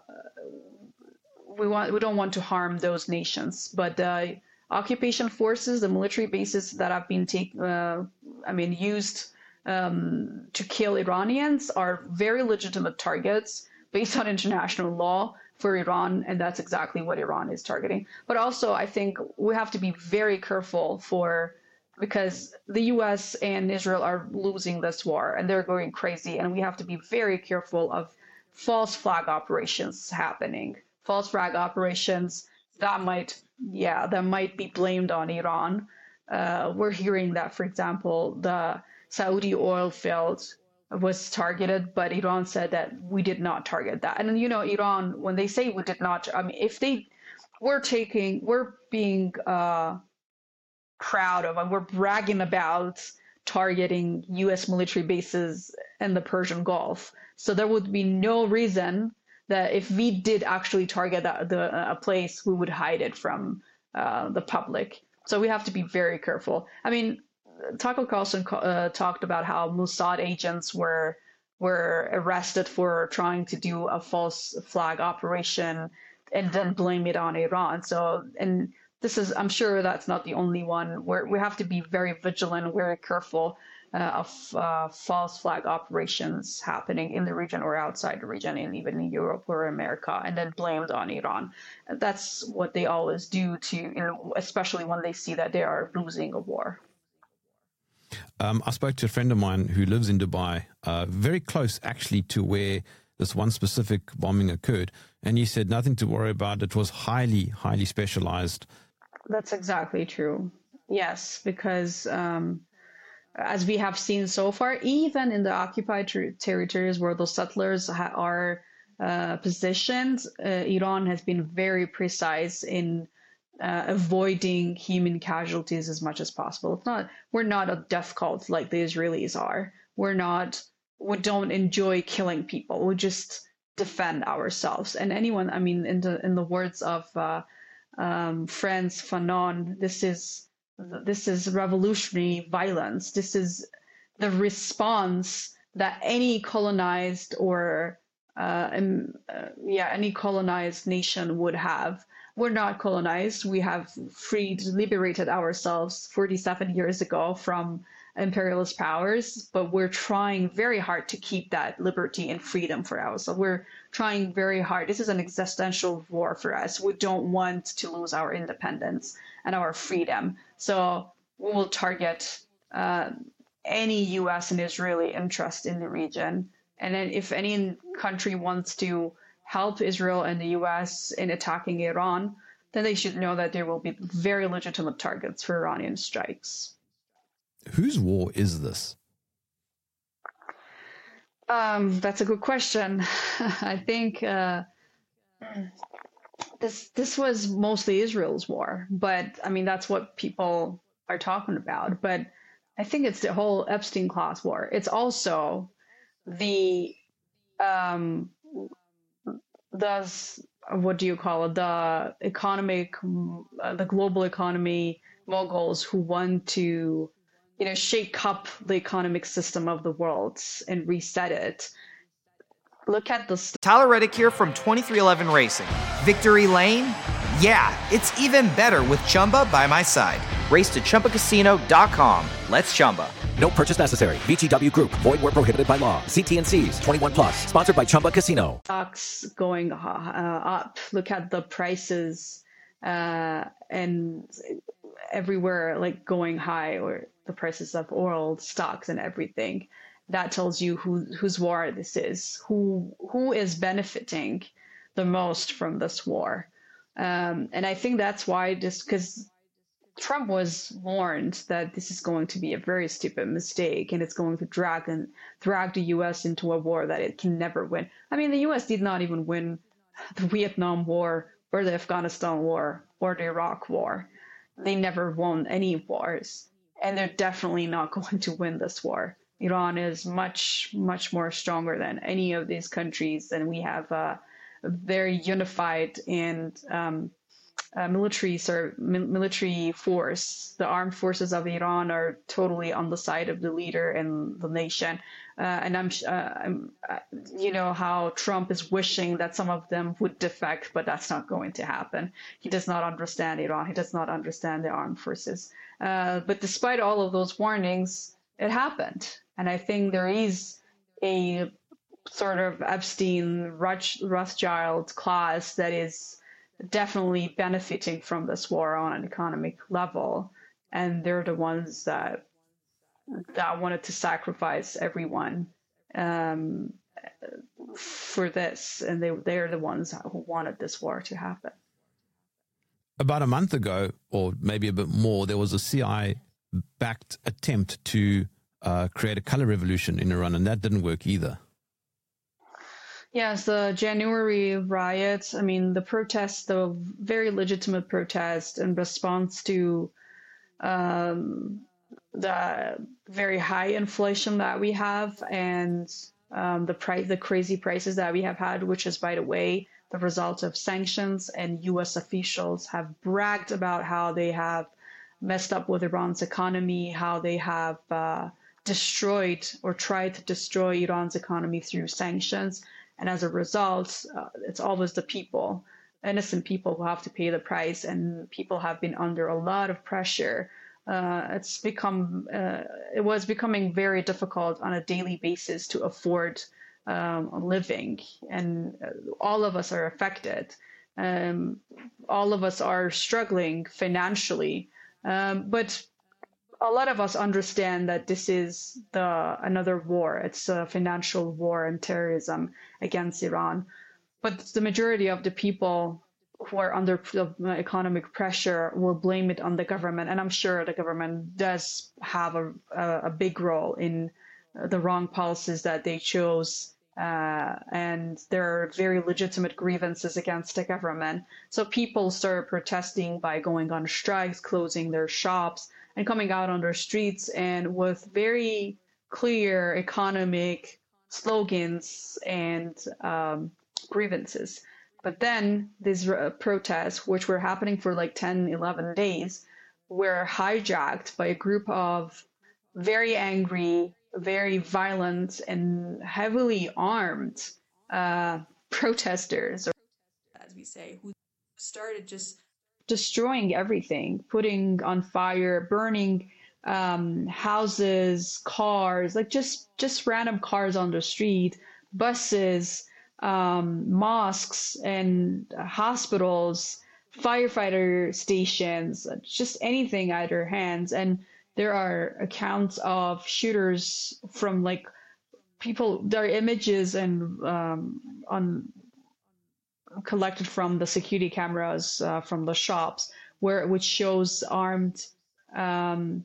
we want we don't want to harm those nations. But the occupation forces, the military bases that have been take, uh, I mean, used um, to kill Iranians, are very legitimate targets based on international law for Iran, and that's exactly what Iran is targeting. But also, I think we have to be very careful for. Because the U S and Israel are losing this war and they're going crazy, and we have to be very careful of false flag operations happening. False flag operations that might, yeah, that might be blamed on Iran. Uh, we're hearing that, for example, the Saudi oil field was targeted, but Iran said that we did not target that. And you know, Iran, when they say we did not, I mean, if they were taking, we're being uh, proud of, and we're bragging about targeting U S military bases in the Persian Gulf. So there would be no reason that if we did actually target that, the, a place, we would hide it from uh, the public. So we have to be very careful. I mean, Tucker Carlson uh, talked about how Mossad agents were were arrested for trying to do a false flag operation and then blame it on Iran. So, and this is, I'm sure that's not the only one. Where we have to be very vigilant, very careful uh, of uh, false flag operations happening in the region or outside the region, and even in Europe or America, and then blamed on Iran. That's what they always do to, you know, especially when they see that they are losing a war. Um, I spoke to a friend of mine who lives in Dubai, uh, very close actually to where this one specific bombing occurred, and he said nothing to worry about. It was highly, highly specialized. That's exactly true. Yes, because um, as we have seen so far, even in the occupied ter- territories where those settlers ha- are uh, positioned, uh, Iran has been very precise in uh, avoiding human casualties as much as possible. It's not, we're not a death cult like the Israelis are. We're not, we don't enjoy killing people. We just defend ourselves. And anyone, I mean, in the in the words of uh, Um, Frantz Fanon, this is this is revolutionary violence. This is the response that any colonized or uh, um, uh, yeah any colonized nation would have. We're not colonized. We have freed, liberated ourselves forty-seven years ago from imperialist powers, but we're trying very hard to keep that liberty and freedom for ourselves. We're trying very hard. This is an existential war for us. We don't want to lose our independence and our freedom. So we will target uh, any U S and Israeli interest in the region. And then if any country wants to help Israel and the U S in attacking Iran, then they should know that there will be very legitimate targets for Iranian strikes. Whose war is this? Um, that's a good question. I think uh, this this was mostly Israel's war, but I mean that's what people are talking about. But I think it's the whole Epstein-Class war. It's also the um, the what do you call it? The economic, uh, the global economy moguls who want to, you know, shake up the economic system of the world and reset it. Look at the... St- Tyler Reddick here from twenty-three eleven Racing. Victory Lane? Yeah, it's even better with Chumba by my side. Race to Chumba Casino dot com. Let's Chumba. No purchase necessary. V G W Group. Void where prohibited by law. See T and C's. twenty-one plus. Sponsored by Chumba Casino. Stocks going uh, up. Look at the prices uh, and everywhere like going high, or the prices of oil, stocks and everything. that tells you who whose war this is, who who is benefiting the most from this war. Um, and I think that's why this, because Trump was warned that this is going to be a very stupid mistake and it's going to drag and drag the U S into a war that it can never win. I mean, the U S did not even win the Vietnam War or the Afghanistan War or the Iraq War. They never won any wars, and they're definitely not going to win this war. Iran is much, much more stronger than any of these countries, and we have a, a very unified and um, Uh, military sort military force. The armed forces of Iran are totally on the side of the leader and the nation. Uh, and I'm, uh, I'm uh, you know, how Trump is wishing that some of them would defect, but that's not going to happen. He does not understand Iran. He does not understand the armed forces. Uh, but despite all of those warnings, it happened. And I think there is a sort of Epstein Rothschild clause that is definitely benefiting from this war on an economic level, and they're the ones that that wanted to sacrifice everyone um, for this, and they they're the ones who wanted this war to happen. About a month ago, or maybe a bit more, there was a C I A-backed attempt to uh, create a color revolution in Iran, and that didn't work either. Yes, the January riots, I mean, the protests, the very legitimate protest in response to um, the very high inflation that we have and um, the price, the crazy prices that we have had, which is, by the way, the result of sanctions. And U S officials have bragged about how they have messed up with Iran's economy, how they have uh, destroyed or tried to destroy Iran's economy through sanctions. And as a result, uh, it's always the people, innocent people, who have to pay the price. And people have been under a lot of pressure. Uh, it's become, uh, it was becoming very difficult on a daily basis to afford um, a living. And all of us are affected. Um, all of us are struggling financially. Um, but a lot of us understand that this is the another war. It's a financial war and terrorism against Iran. But the majority of the people who are under economic pressure will blame it on the government. And I'm sure the government does have a, a, a big role in the wrong policies that they chose. Uh, and there are very legitimate grievances against the government. So people started protesting by going on strikes, closing their shops, and coming out on their streets, and with very clear economic slogans and um, grievances. But then these uh, protests, which were happening for like ten, eleven days, were hijacked by a group of very angry, very violent, and heavily armed uh, protesters, or as we say, who started just destroying everything, putting on fire, burning um, houses, cars, like just, just random cars on the street, buses, um, mosques and hospitals, firefighter stations, just anything at their hands. And there are accounts of shooters from like people, there are images and um, on collected from the security cameras uh, from the shops, where which shows armed um,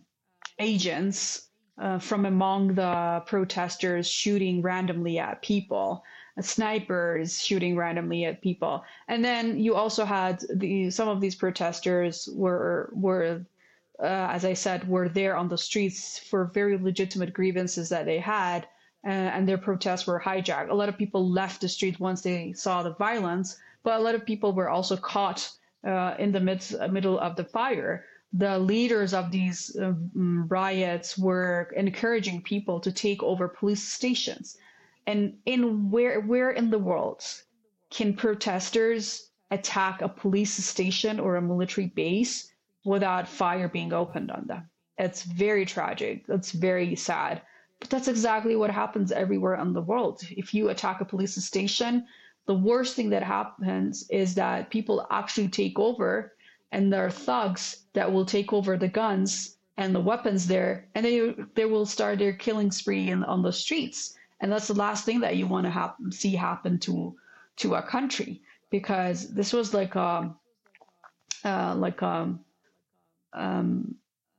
agents uh, from among the protesters shooting randomly at people, uh, snipers shooting randomly at people. And then you also had the some of these protesters were were uh, as I said, were there on the streets for very legitimate grievances that they had. Uh, and their protests were hijacked. A lot of people left the street once they saw the violence, but a lot of people were also caught uh, in the midst, uh, middle of the fire. The leaders of these uh, riots were encouraging people to take over police stations. And in where where in the world can protesters attack a police station or a military base without fire being opened on them? It's very tragic. It's very sad. But that's exactly what happens everywhere in the world. If you attack a police station, the worst thing that happens is that people actually take over, and there are thugs that will take over the guns and the weapons there, and they they will start their killing spree in, on the streets. And that's the last thing that you want to hap- see happen to to a country, because this was like a uh, like a um,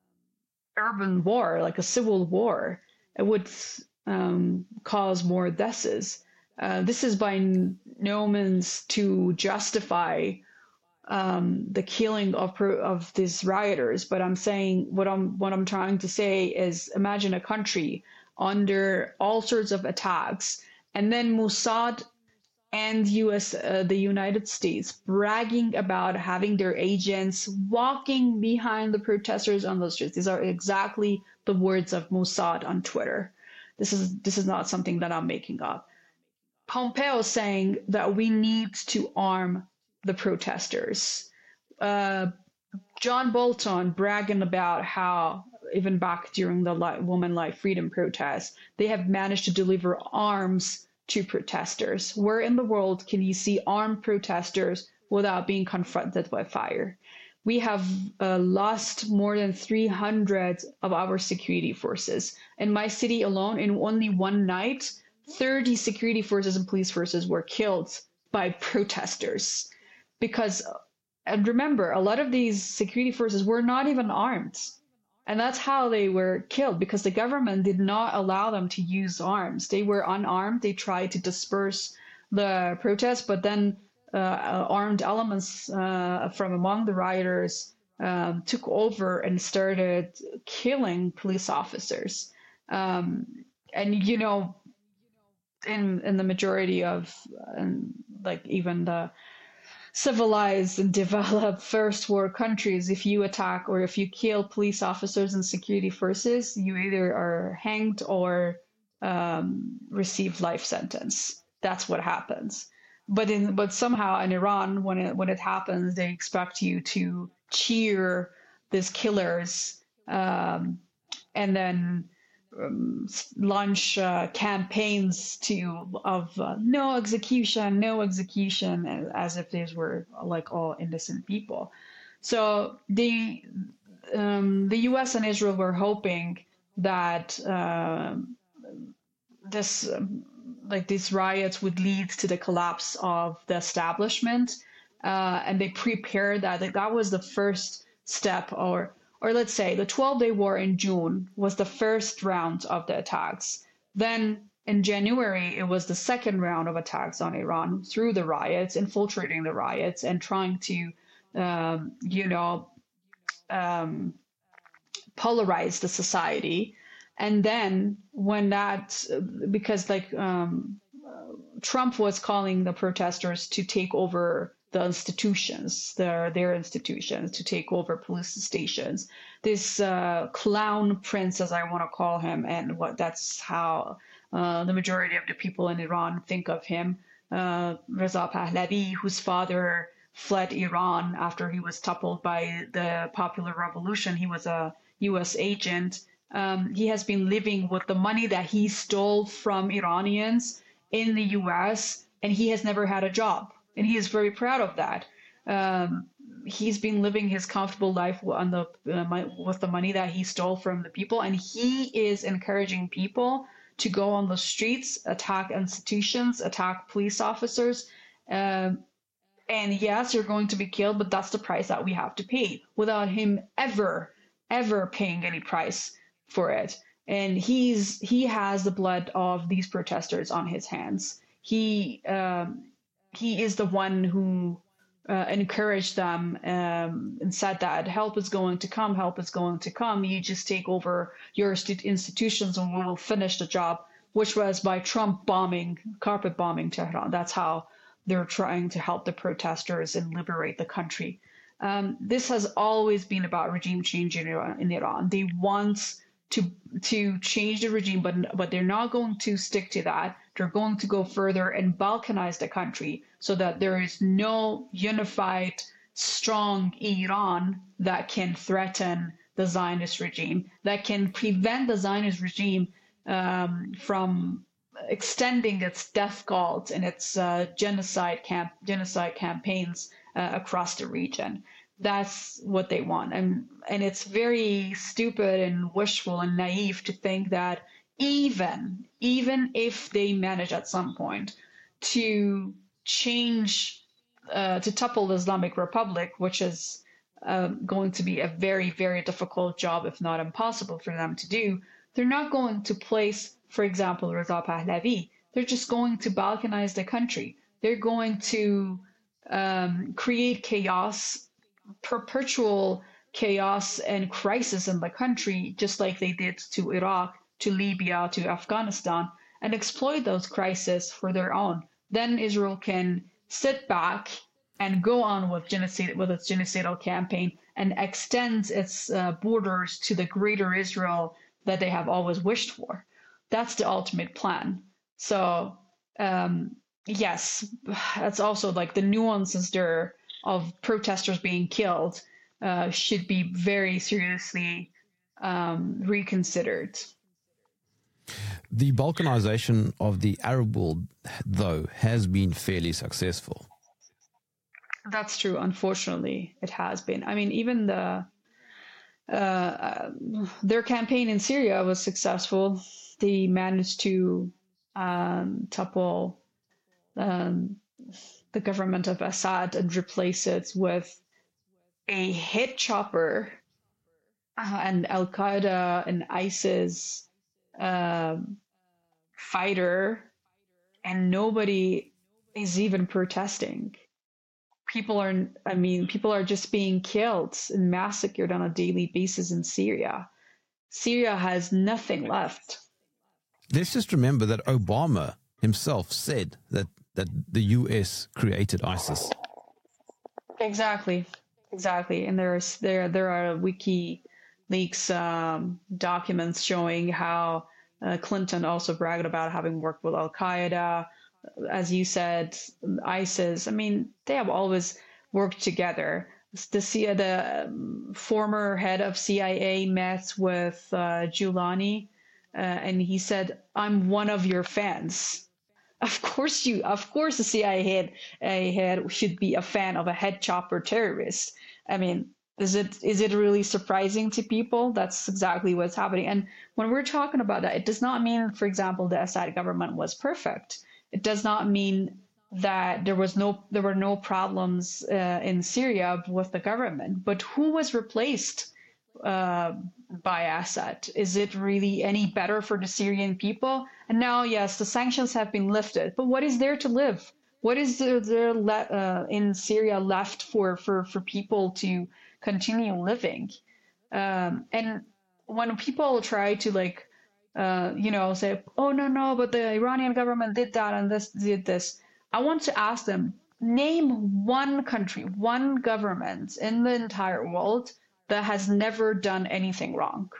urban war, like a civil war. It would um, cause more deaths. Uh, this is by no means to justify um, the killing of pro- of these rioters, but I'm saying what I'm what I'm trying to say is, imagine a country under all sorts of attacks, and then Mossad and U S, uh, the United States, bragging about having their agents walking behind the protesters on the streets. These are exactly the words of Mossad on Twitter. This is this is not something that I'm making up. Pompeo saying that we need to arm the protesters. Uh, John Bolton bragging about how, even back during the Women Life Freedom protests, they have managed to deliver arms to protesters. Where in the world can you see armed protesters without being confronted by fire? We have uh, lost more than three hundred of our security forces. In my city alone, in only one night, thirty security forces and police forces were killed by protesters. Because, and remember, a lot of these security forces were not even armed. And that's how they were killed, because the government did not allow them to use arms. They were unarmed. They tried to disperse the protests, but then uh, armed elements uh, from among the rioters um, took over and started killing police officers. Um, and, you know, in in the majority of, um, like, even the civilized and developed first world countries, if you attack or if you kill police officers and security forces, you either are hanged or um, receive life sentence. That's what happens. But in but somehow in Iran, when it when it happens, they expect you to cheer these killers um, and then um, launch uh, campaigns to of uh, no execution, no execution, as if these were like all innocent people. So the um, the U S and Israel were hoping that uh, this um, like these riots would lead to the collapse of the establishment, uh, and they prepared that. Like, that was the first step, or or let's say the twelve-day war in June was the first round of the attacks. Then in January, it was the second round of attacks on Iran through the riots, infiltrating the riots and trying to, um, you know, um, polarize the society. And then when that, because like um, Trump was calling the protesters to take over the institutions, their their institutions, to take over police stations. This uh, clown prince, as I want to call him, and what that's how uh, the majority of the people in Iran think of him, uh, Reza Pahlavi, whose father fled Iran after he was toppled by the Popular Revolution. He was a U S agent. Um, he has been living with the money that he stole from Iranians in the U S, and he has never had a job. And he is very proud of that. Um, he's been living his comfortable life on the uh, with the money that he stole from the people, and he is encouraging people to go on the streets, attack institutions, attack police officers. Um, and yes, you're going to be killed, but that's the price that we have to pay, without him ever, ever paying any price for it. And he's he has the blood of these protesters on his hands. He um, he is the one who uh, encouraged them um, and said that help is going to come, help is going to come. You just take over your institutions and we will finish the job, which was by Trump bombing, carpet bombing Tehran. That's how they're trying to help the protesters and liberate the country. Um, this has always been about regime change in Iran. In Iran. They want to to change the regime, but but they're not going to stick to that. They're going to go further and balkanize the country so that there is no unified, strong Iran that can threaten the Zionist regime, that can prevent the Zionist regime um, from extending its death cults and its uh, genocide camp genocide campaigns uh, across the region. That's what they want. And, and it's very stupid and wishful and naive to think that even, even if they manage at some point to change, uh, to topple the Islamic Republic, which is um, going to be a very, very difficult job, if not impossible for them to do, they're not going to place, for example, Reza Pahlavi. They're just going to balkanize the country. They're going to um, create chaos, perpetual chaos and crisis in the country, just like they did to Iraq, to Libya, to Afghanistan, and exploit those crises for their own. Then Israel can sit back and go on with genocide, with its genocidal campaign and extend its uh, borders to the greater Israel that they have always wished for. That's the ultimate plan. So um, yes, that's also like the nuances there of protesters being killed uh, should be very seriously um, reconsidered. The balkanization of the Arab world, though, has been fairly successful. That's true. Unfortunately, it has been. I mean, even the uh, their campaign in Syria was successful. They managed to um, topple um, the government of Assad and replace it with a head chopper uh, and Al Qaeda and ISIS uh, fighter, and nobody is even protesting. People are, I mean, people are just being killed and massacred on a daily basis in Syria. Syria has nothing left. Let's just remember that Obama himself said that, that the U S created ISIS. Exactly, exactly. And there's there there are WikiLeaks um, documents showing how uh, Clinton also bragged about having worked with Al Qaeda. As you said, ISIS. I mean, they have always worked together. The, the um, former head of C I A met with uh, Giuliani, uh, and he said, "I'm one of your fans." Of course, you. Of course, the C I A head, a head should be a fan of a head chopper terrorist. I mean, is it is it really surprising to people? That's exactly what's happening. And when we're talking about that, it does not mean, for example, the Assad government was perfect. It does not mean that there was no there were no problems uh, in Syria with the government. But who was replaced uh, by Assad? Is it really any better for the Syrian people? And now, yes, the sanctions have been lifted, but what is there to live? What is there, there le- uh, in Syria left for, for, for people to continue living? Um, and when people try to like, uh, you know, say, oh, no, no, but the Iranian government did that and this did this. I want to ask them, name one country, one government in the entire world that has never done anything wrong.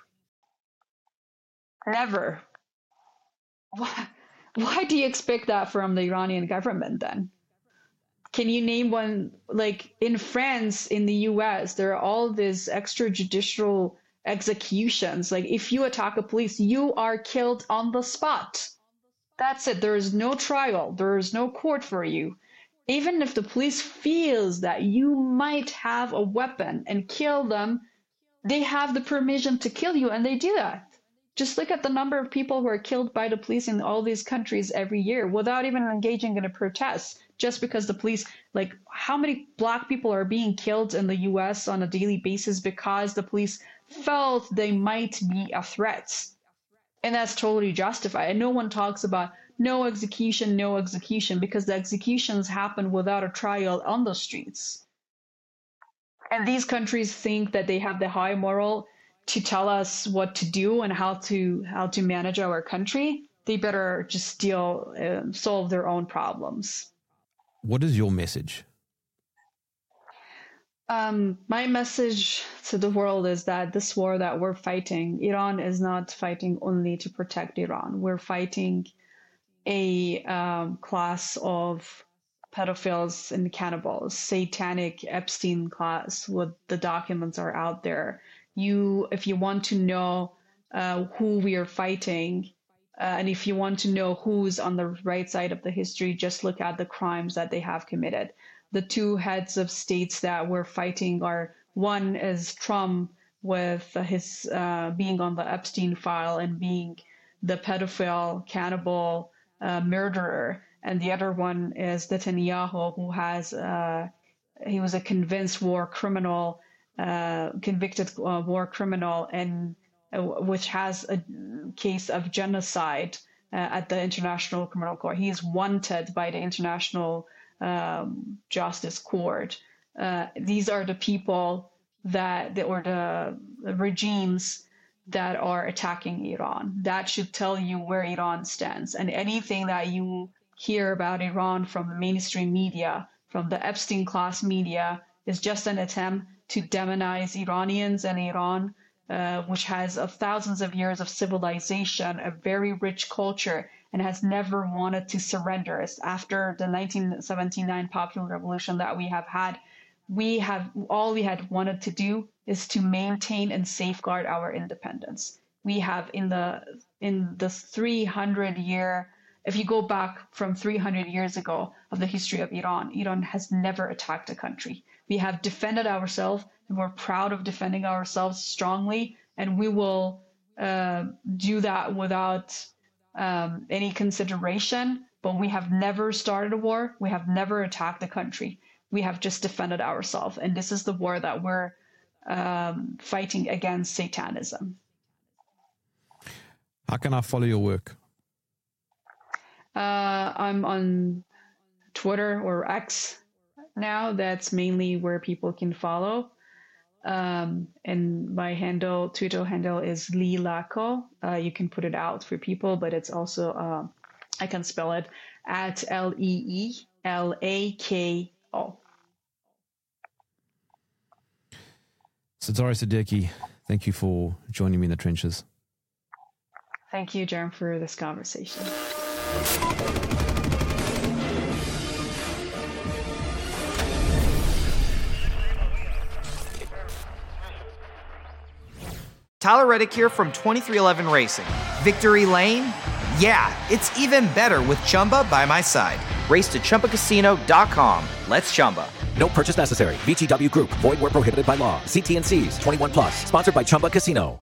Never. Why, why do you expect that from the Iranian government then? Can you name one? Like in France, in the U S, there are all these extrajudicial executions. Like if you attack a police, you are killed on the spot. That's it. There is no trial. There is no court for you. Even if the police feels that you might have a weapon and kill them, they have the permission to kill you, and they do that. Just look at the number of people who are killed by the police in all these countries every year without even engaging in a protest, just because the police, like how many black people are being killed in the U S on a daily basis because the police felt they might be a threat. And that's totally justified. And no one talks about no execution, no execution, because the executions happen without a trial on the streets. And these countries think that they have the high moral to tell us what to do and how to how to manage our country. They better just deal, uh, solve their own problems. What is your message? Um, my message to the world is that this war that we're fighting, Iran is not fighting only to protect Iran. We're fighting a um, class of pedophiles and cannibals, satanic Epstein class. What the documents are out there. You, if you want to know uh, who we are fighting, uh, and if you want to know who's on the right side of the history, just look at the crimes that they have committed. the two heads of states that were fighting are, one is Trump with his uh, being on the Epstein file and being the pedophile, cannibal, uh, murderer. And the other one is Netanyahu, who has, uh, he was a convinced war criminal, uh, convicted uh, war criminal, and uh, which has a case of genocide uh, at the International Criminal Court. He is wanted by the International um, Justice Court. Uh, these are the people that, or the regimes that are attacking Iran. That should tell you where Iran stands. And anything that you hear about Iran from the mainstream media, from the Epstein class media, is just an attempt to demonize Iranians and Iran, uh, which has uh, thousands of years of civilization, a very rich culture, and has never wanted to surrender. It's after the nineteen seventy-nine Popular Revolution that we have had, we have all we had wanted to do is to maintain and safeguard our independence. We have in the in the three hundred year, if you go back from three hundred years ago of the history of Iran, Iran has never attacked a country. We have defended ourselves, and we're proud of defending ourselves strongly, and we will uh, do that without um, any consideration. But we have never started a war. We have never attacked a country. We have just defended ourselves, and this is the war that we're um, fighting against Satanism. How can I follow your work? Uh, I'm on Twitter or X now. That's mainly where people can follow. Um, and my handle, Twitter handle is Lee Lako. Uh, you can put it out for people, but it's also, uh, I can spell it, at L E E L A K O. Satari Sadiki, thank you for joining me in the trenches. Thank you, Jerem, for this conversation. Tyler Reddick here from twenty-three eleven Racing. Victory Lane? Yeah, it's even better with Chumba by my side. Race to Chumba Casino dot com. Let's Chumba. No purchase necessary. V G W Group. Void where prohibited by law. See T and C's. twenty-one plus. Sponsored by Chumba Casino.